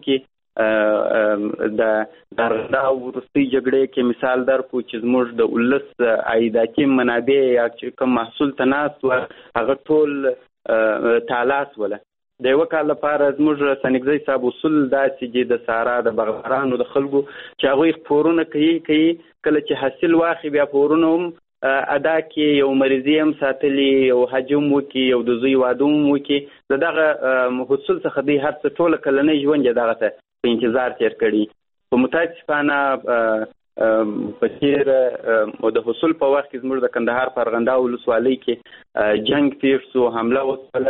Speaker 2: کې د دردا وروستۍ جګړې کې مثال درکو چې زموږ د ولس عایداتي منابع یا چې کوم محصول ته ناست و هغه ټول تالاس ولا د یو کال لپاره زموږ سنګزی صاحب اصول داسې چې د سارا د بغارانو د خلکو چې هغه پورونه کوي کوي کله چې حاصل واخی بیا پورونه هم ادا کې یو مریضي هم ساتلی یو حجم وکي یو د زوی وادوم وکي دغه حصول څخه دی هر څه ټول کلنې ژوند دغه ته په انتظار تیر کړي په متاسفانه په تیر او د حصول په وخت کې زموږ د کندهار فرغنده ولسوالۍ کې جنگ تیر سو حمله وکړه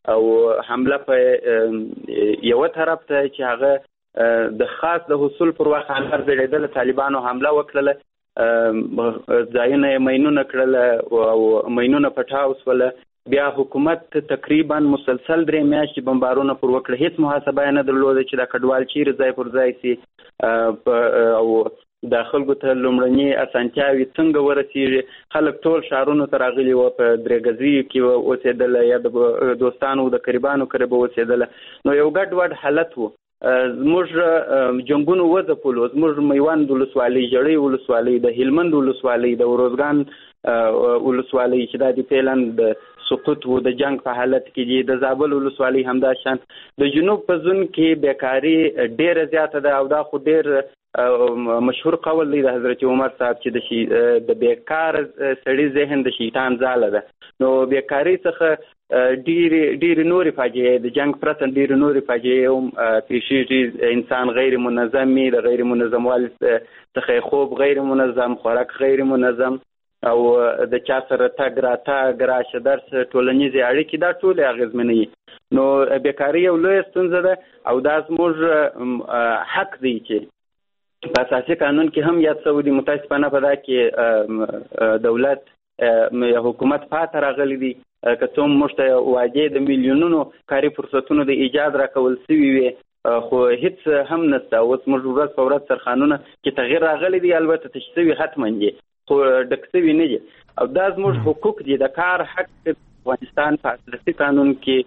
Speaker 2: او حمله په یو طرف ته چې هغه د خاص د حصول پر وخت انګر زړېدل طالبانو حمله وکړه، ځایونه مینونه کړل او مینونه پټاو سول. بیا حکومت تقریبا مسلسل درې میاشتې بمبارونه پر وکړه، هیڅ محاسبه نه درلوده چې دا کډوال چیرې ځای پر ځای سي او د خلکو ته لومړني اسانتیاوې څنګه ورسیږي. خلک ټول ښارونو ته راغلي وو، په درې ګزیو کې اوسېدل یا د دوستانو د قریبانو کره به اوسېدل. نو یو ګډوډ حالت وو. زموږ جنګونو وځپلو، زموږ میوند ولسوالۍ، ژړۍ ولسوالۍ، د هلمند ولسوالۍ، د اروزګان ولسوالۍ چې دا د فعلا د سقوط و د جنگ په حالت کې دي، د زابل ولسوالۍ همدا شان. د جنوب په زون کې بیکاری ډیره زیاته ده او دا خو ډیر مشهور قول دی د حضرت عمر صاحب چې د شي د بیکار سړي ذهن د شیطان ځاله ده. نو بیکاری څخه ډیر ډیر نورې فاجعې د جنگ پرته ډیر نورې فاجعې هم پیښیږي. انسان غیر منظم وي، د غیر منظم والي څخه خوب غیر منظم، خوراک غیر منظم او د چا سره تګ راتګ، راشه درس، ټولنیزې اړیکې دا ټول اغېزمنوي. نو بیکاري یو لویه ستونزه ده او دا زموږ حق دی چې په اساسي قانون کې هم یاد شوی دی. متاسفانه په دا کې دولت حکومت پاتې راغلی دی، که څوم موږ ته وعدې د میلیونونو کاري فرصتونو د ایجاد راکول سوي وي خو هیڅ هم نشته. اوس موږ ورځ په ورځ سرخانونه کې تغییر راغلی دی، البته تش شوي حتما دي خو ډک شوي نه دي. او دا زموږ حقوق دي. د کار حق افغانستان په اساسي قانون کې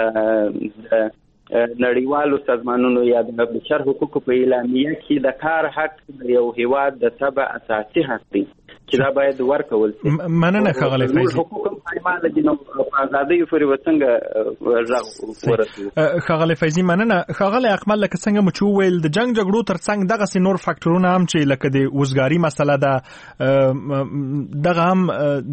Speaker 2: نړیوالو سازمانونو یا د بشر حقوقو په اعلامیه کې د کار حق د یو هیواد د تبع اساسي حق دی چې دا باید ورکول شي.
Speaker 1: مننه ښاغلی فیضي.
Speaker 2: حقوق هم پایماله دي نو په ازادۍ پورې به څنګه غږ ورسوو.
Speaker 1: ښاغلی فیضي مننه. ښاغلی اکمل لکه څنګه مو چې وویل د جنګ جګړو تر څنګ دغسې نور فاکټورونه هم چې لکه د وزګاري مسله ده، دغه هم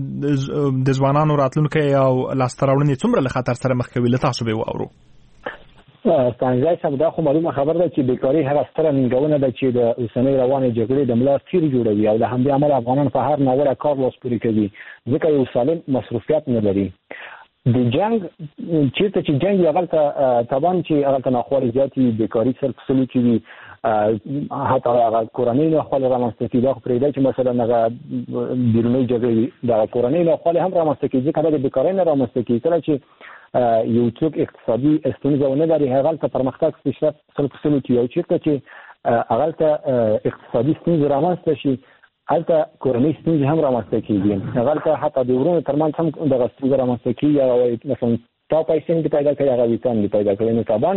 Speaker 1: د ځوانانو راتلونکی او لاسته راوړنې څومره له خطر سره مخ کوي؟ له تاسو به واورو.
Speaker 3: ستانګای صاحب دا خو معلومه خبره ده چې بیکاری هغه ستره ننګونه ده چې د اوسنۍ روانې جګړې د ملا تیر جوړوي او له همدې امله افغانان په هر ناوړه کار لاس پورې کوي ځکه یو سالم مصروفیت نه لري. د جنگ چیرته چې جنگ هغلته طبعا چې هغلته ناخوالې زیاتې بیکاري سر په سلو کې وي، حتی هغه کورنۍ ناخوالې رامنځته کېږي. دا خو پرېږدی چې مثلا هغه بیرونۍ جګړې دغه کورنۍ ناخوالې هم رامنځته کېږي ځکه دا د بیکارۍ نه رامنځته کېږي. کله چې یو څوک اقتصادي ستونزه ونه لري هغلته پرمختګ پیشرفت سل په سلو کې وي. چېرته چې هغلته اقتصادي ستونزې رامنځته شي هلته کورنۍ ستونزې هم رامنځته کېږي. هغلته حتی د ورونو ترمنځ هم دغه ستونزه رامنځته کېږي. مثلا تا پیسې نه دي پیدا کړي، هغه ویتان دي پیدا کړي. نو طبعا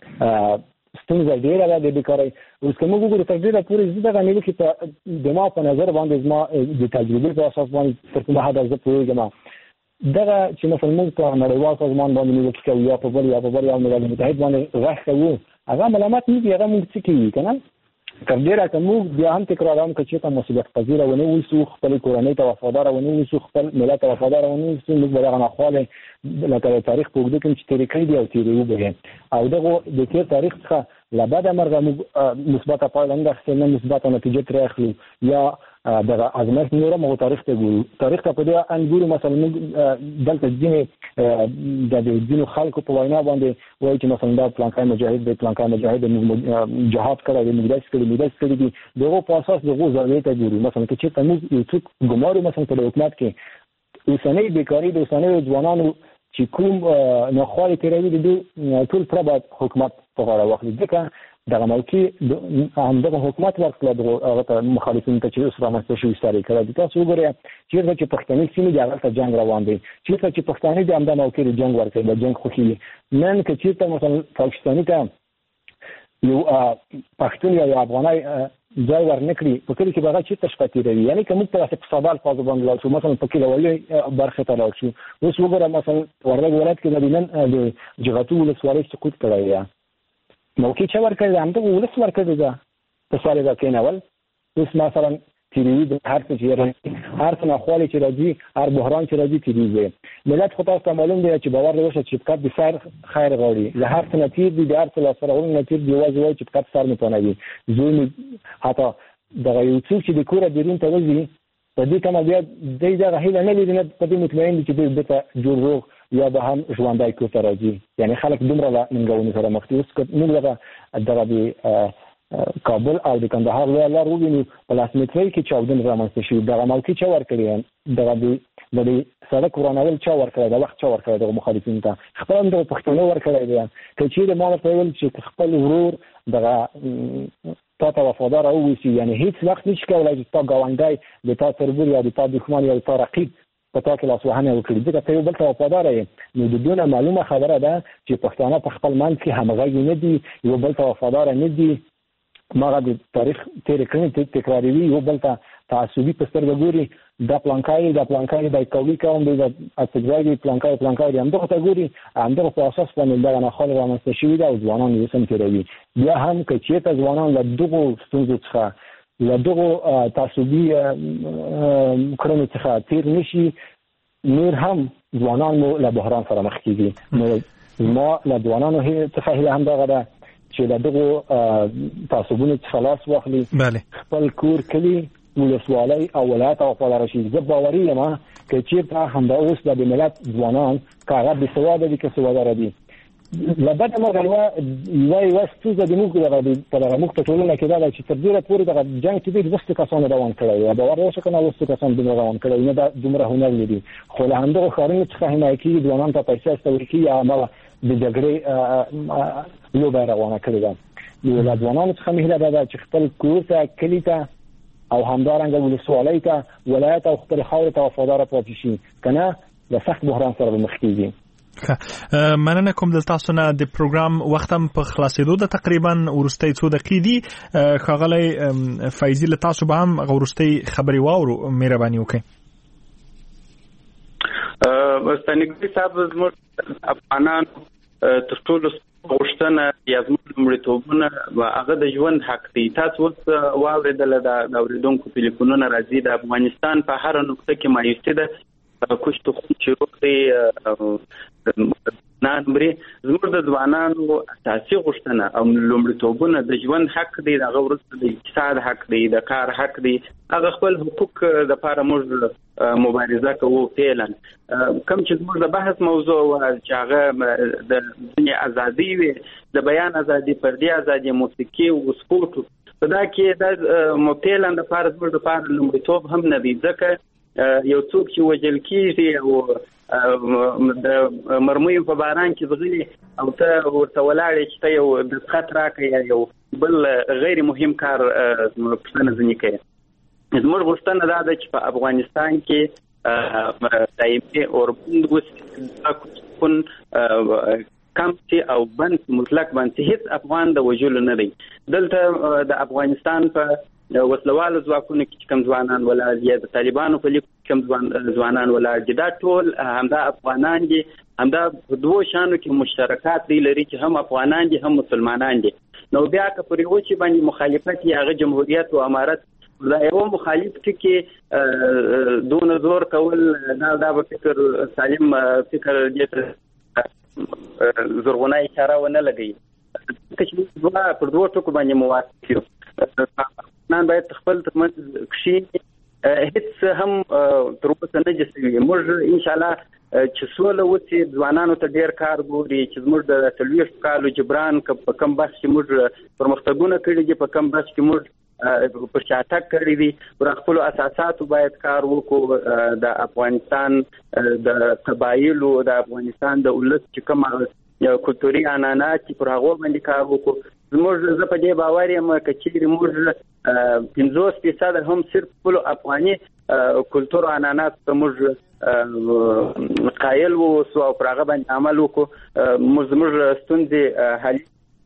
Speaker 3: ستونزه ډېره ده د بیکارۍ. اوس که موږ وګورو تر ډېره پورې زه دغه نیوکې ته زما په نظر باندې زما د تجربې په اساس باندې تر کومه حده زه پوهېږم دغه چې مثلا موږ په نړیوال سازمان باندې نیوکې کوو یا په بل یا په بل یا ملل متحد باندې غږ کوو، هغه ملامت نه دي، هغه موږ څه کوي که نه. تر ډېره که موږ بیا هم تکراروم که چېرته مسؤلیت پذیره ونه اوسو، خپلې کورنۍ ته وفاداره ونه اوسو، خپل ملت ته وفاداره ونه اوسو، موږ به دغه ناخوالې لکه د تاریخ په اوږدو کې چې تېرې کړي دي او تېروو به یې او دغو د تېر تاریخ څخه له بده مرغه موږ مثبته پایله نه اخیستې، نه مثبته نتیجه ترې اخلو یا دغه ازمایښت نور هم هغو تاریخ ته ګورو. تاریخ ته په دې ان ګورو مثلا موږ دلته ځینې د ځینو خلکو په وینا باندې وایي چې مثلا دا پلانکی مجاهد دی، پلانکی مجاهد موږ جهاد کړی دی، موږ داسې کړي موږ داسې کړي دي. د هغو په اساس د هغو ضروري ته ګورو. مثلا که چېرته موږ یو څوک ګمارو مثلا په حکومت کې اوسنۍ بیکاري د اوسنیو ځوانانو چې کوم ناخوالې تېروي د دوی ټول پوره باید حکومت په غاړه واخلي ځکه دغه موقع همدغه حکومت ورکړه هغه ته مخالفینو ته چې اوس رامنځته شوي ساري کړی دي. تاسو وګورئ چېرته چې پښتني سیمې دي هغلته جنګ روان دی، چېرته چې پښتانه دي همدا موقع د جنګ ورکوي، د جنګ خوښي وي. نن که چېرته مثلا پاکستاني ته یو پښتون یا یو افغانی ځای ورنکړي په کلي کې به هغه چېرته شپه تېروي. یعنې که موږ په داسې په ساده الفاظو باندې لاړ شو مثلا په کلیوالي برخې ته لاړ شو، اوس وګوره مثلا وردګ ولایت کې د نن د جغتو ولسوالۍ سقوط کړی دی، موقع چا ورکړې ده؟ همدغه ولس ورکړې ده په سوالې به کېنول. اوس مثلا تېروي د هر څه چې هر څه ناخوالې چې راځي، هر بحران چې راځي تېرېږي. ملت خو تاسو ته معلوم دی چې باور دې وشه چې فقط د سر خیر غواړي، له هر څه نه تېر دي، د هر څه لاسته راوړنې نه تېر دي، یوازې وایي چې فقط سر مې پانوي. زوی مې حتی دغه یو څوک چې د کوره بیرون ته وځي په دې تمه بیا دی دغه هیله نه لري، نه په دې مطمئن دي چې دوی بېرته جوړ روغ یا به هم ژوندۍ کور ته راځي. یعنی خلک دومره له ننګونې سره مخ دي. اوس که موږ دغه دغه د کابل او د کندهار لویه لار ووینو، په لاس مترۍ کې چاودنې رامنځته شوي. دغه موقع چا ورکړې؟ دغه د دې سړک ورانول چا ورکړی؟ د وخت چا ورکړی دغه مخالفینو ته؟ خپل هم دغه پښتانه ورکړی دی. که چېرې ما ورته ویل چې خپل ورور دغه تا ته وفادار واوسي، یعنی هیڅ وخت نشي کولی چې تا ګاونډی د تا تربور یا د تا دښمن یا د تا رقیب په تا کې لاسوهنه وکړي، ځکه ته یو بل ته وفاداره یې. نو د دونه معلومه خبره ده چې پښتانه په خپل منځ کې همغږي نه دي، یو بل ته وفاداره نه دي. ماغه د تاریخ تیر کړي تکراروي، یو بل ته تعصبي په سترګه ګوري. دا پلانکای دا پلانکای د کوي کوم د اتګراګي پلانکای پلانکای هم دغه ته ګوري، همدغه په اساس باندې دا نه خل رامنځته شوي دا ځوانان یې سم کوي. بیا هم که چېرته ځوانان له دغه ستونزو څخه له دغه تعصبي کړنو څخه تیر نشي، نور هم ځوانان مو له بحران سره مخ کیږي. نو ما له ځوانانو څخه هیله هم دغه ده چې له دغه تعصبونو څخه لاس واخلي، خپل کور کلی ولسوالۍ او ولایت او وفادار شي. زه باوري یم که چېرته همدا اوس د ملت ځوانان که هغه بېسواده دي که سواداره دي، له بده مرغه یوه یوه ستونزه د موږ په دغه موږ په ټولنه کې دا ده چې تر ډېره پورې دغه جنګ کې ډېر وروستو کسانو روان کړی. باور وشه که نه وروستو کسان دومره روان کړی نه دا دومره هنر لري، خو له همدغو ښارونو څخه حمایه کېږي، ځوانانو ته پیسې استول کېږي، هماغه د جګړې لوبه یې روانه کړې ده. له ځوانانو څخه مې هیله دا ده چې خپل کور ته، کلي ته او همدارنګه ولسوالۍ ته، ولایت او خپل خاورې ته وفاداره پاتې شي، که نه د سخت بحران سره به مخ کېږي.
Speaker 1: مننه کوم د تاسو نه. د پروګرام وخت هم په خلاصېدو ده، تقریبا وروستۍ څو دقیقې دي. ښاغلی فیضي له تاسو به هم هغه وروستۍ خبرې واورو، مهرباني وکړئ.
Speaker 2: ستانګي صاحب زموږ افغانان تر ټولو غوښتنه یا زموږ لومړیتوبونه هغه د ژوند حق دی. تاسو اوس واورېدله د اورېدونکو ټلیفونونه راځي، د افغانستان په هره نقطه کې مایوسي ده، کوشت خون چې روغ دی نه مري. زموږ د ځوانانو اساسي غوښتنه او لومړیتوبونه د ژوند حق دی، دغه وروسته د اقتصاد حق دی، د کار حق دی. هغه خپل حقوق دپاره موږ مبارزه کوو فعلا. کوم چې زموږ د بحث موضوع وه چې هغه د ځینې ازادي وي، د بیان ازادي، فردي ازادي، موسیقي او سپورټ، په دا کې د فعلا دپاره زموږ دپاره لومړیتوب هم نه دی، ځکه یو څوک چې وژل کېږي او د مرمیو په باران کې ځغلي او ته ورته ولاړې چې ته یو دستخط راکړې یا یو بل غیر مهم کار پوښتنه ځینې کوي. زموږ غوښتنه دا ده چې په افغانستان کې دایمي اوربند وسکون کم شي او بند مطلق بند شي. هیڅ افغان د وژلو نه دی. دلته د افغانستان په وسلوالو ځواکونو کې کم ځوانان ولاړ دي، د طالبانو په لیک کم ځوانان ولاړ دي. دا ټول همدا افغانان دي، همدا په دوه شانو کې مشترکات دی لري چې هم افغانان دي هم مسلمانان دي. نو بیا که پر یو چې باندې مخالفت یې هغه جمهوریت او امارت دا یو مخالف کې دون زور کول دا د فکر سالم فکر دې زرغونه اشاره ونه لګي. چې په دوه ټکو باندې موافق یو، نن باید خپل ترمنځ کشي هیڅ هم تر اوسه نه جسوي. موږ ان شاء الله چې سوله وسی ځوانانو ته ډیر کار ګوري چې موږ د تلويش کالو جبران په کم بس چې موږ پرمختګونه کړی دي، په کم بس چې موږ پر شاتک کړی دي، پر خپل اساساتو باید کار وکړو. د افغانستان د قبایلو، د افغانستان د ولس چې کوم کلتوري عنعنات چې پر هغه باندې کار وکړو. زموږ زه په دې باور یم که چېرې موږ پنځوس فیصد هم صرف خپلو افغاني کلتور عنعنات ته موږ قایل واوسو او پر هغه باندې عمل وکړو، زموږ ستونزې حل.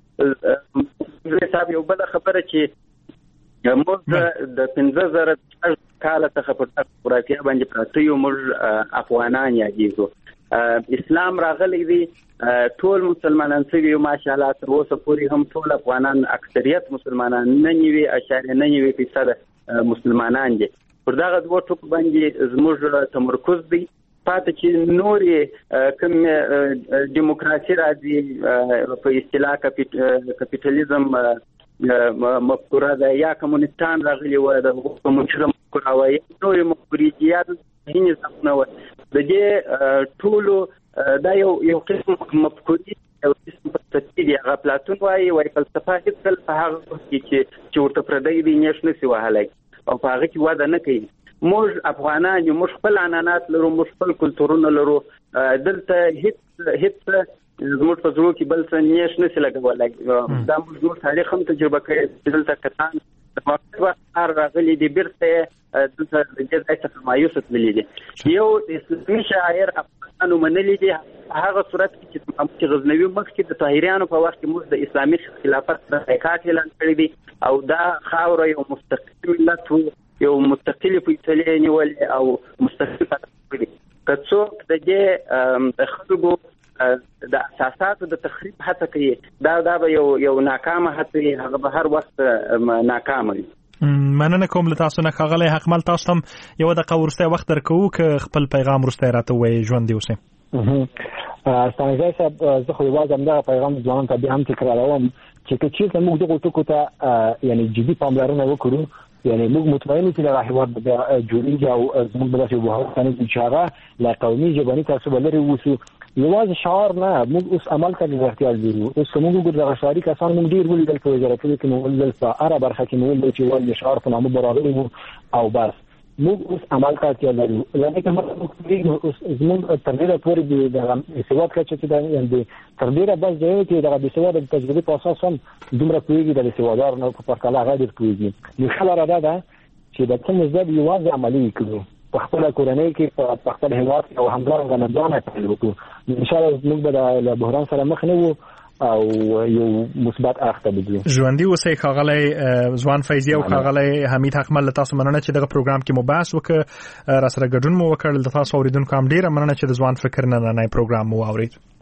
Speaker 2: صاحب یو بله خبره چې موږ د پنځه زره کاله څخه پر جغرافیه باندې پراته یو، موږ افغانان یادېږو. اسلام راغلی دی، ټول مسلمانان سوي یو ماشاءالله، تر اوسه پورې هم ټول افغانان اکثریت مسلمانان نه نیوي اشاریه نه نیوي فیصد مسلمانان دي. پر دغه دوه ټکو باندې زموږ تمرکز دی. پاتې چې نورې کوم دیموکراسي راځي په اصطلاح کپیټالیزم مفکوره ده یا کمونستان راغلی و د کمونستان مفکوره و یا نورې مفکورې چې یا هیڅ نه و. د دې ټولو دا یو یو قسم مفکوري یو قسم فلسفي دی. هغه پلاتون وایي وایي فلسفه هېڅکله په هغه وخت کې چې چې ورته پردی دی نیش نشي وهلی او په هغه کې وده نه کوي. موږ افغانان یو، موږ خپل عنعنات لرو، موږ خپل کلتورونه لرو. دلته هېڅ هېڅ زموږ په زړه کې بل څه نیش نشي لګولی. دا موږ زموږ تاریخ هم تجربه کړی چې دلته کسان د واقع وخت هر راغلي دي بیرته دلته د دې ځای څخه مایوس تللي دي. یو اسلامي شاعر افغانانو منلي دي هغه صورت کې چې محمود غزنوي مخکې د طاهریانو په وخت کې موږ د اسلامي خلافت د حقیقت اعلان کړی دي او دا خاوره یو مستقل ملت و، یو مستقل فیصلې نیولې او مستقل کړی. که څوک د دې د خلکو د اساساتو د تخریب هڅه کوي دا دا به یو یو ناکامه هڅه، هغه به هر وخت ناکامه وي.
Speaker 1: مننه کوم له تاسو نه ښاغلی حقمل. تاسو هم یو دقیقه وروستی وخت درکوو که خپل پیغام وروستی راته ووایئ ژوندي اوسئ.
Speaker 3: ستانکزی صاحب زه خو یوازې همدغه پیغام ځوانانو ته بیا هم تکراروم چې که چېرته موږ دغو ټکو ته یعنې جدي پاملرنه وکړو، یعنی موږ مطمئن یو چې دغه هېواد به جوړېږي او زموږ به داسې وبهوت نه چې هغه له قومي ژبني تعصبه لرې اوسو. یوازې شعار نه، موږ اوس عمل ته ډېر احتیاج لرو. اوس که موږ وګورو دغه شعاري کسان موږ ډېر ولیدل، په وزارتونو کې موږ ولیدل، په هره برخه کې موږ ولیدل چې یوازې د شعار په نامه به راغلي وو او بس. موږ اوس عمل ته اړتیا لرو. لکه که موږ پوهېږو اوس زموږ تر ډېره پورې د دغه بېسواد کچه چې ده یعنې تر ډېره بس دی چې دغه بېسواده د تجربې په اساس هم دومره پوهېږي د بېسوادانو نه په پرتله هغه ډېر پوهېږي. نو ښه لاره دا ده چې د کوم زده یوازې عملي کړو په خپله کورنۍ کې، په خپل هېواد کې او همدارنګه له ځانه پیل وکړو. انشاءالله موږ به له بحران سره مخ نه وو او یو مثبت اړخ ته بځو.
Speaker 1: ژوندي اوسئ ښاغلی ځوان فیضي او ښاغلی حمید حقمل. له تاسو مننه چې دغه پروګرام کې مو بحث وکړ، راسره ګډون مو وکړ. د تاسو اورېدونکو هم ډېره مننه چې د ځوان فکر نننی پروګرام مو واورېد.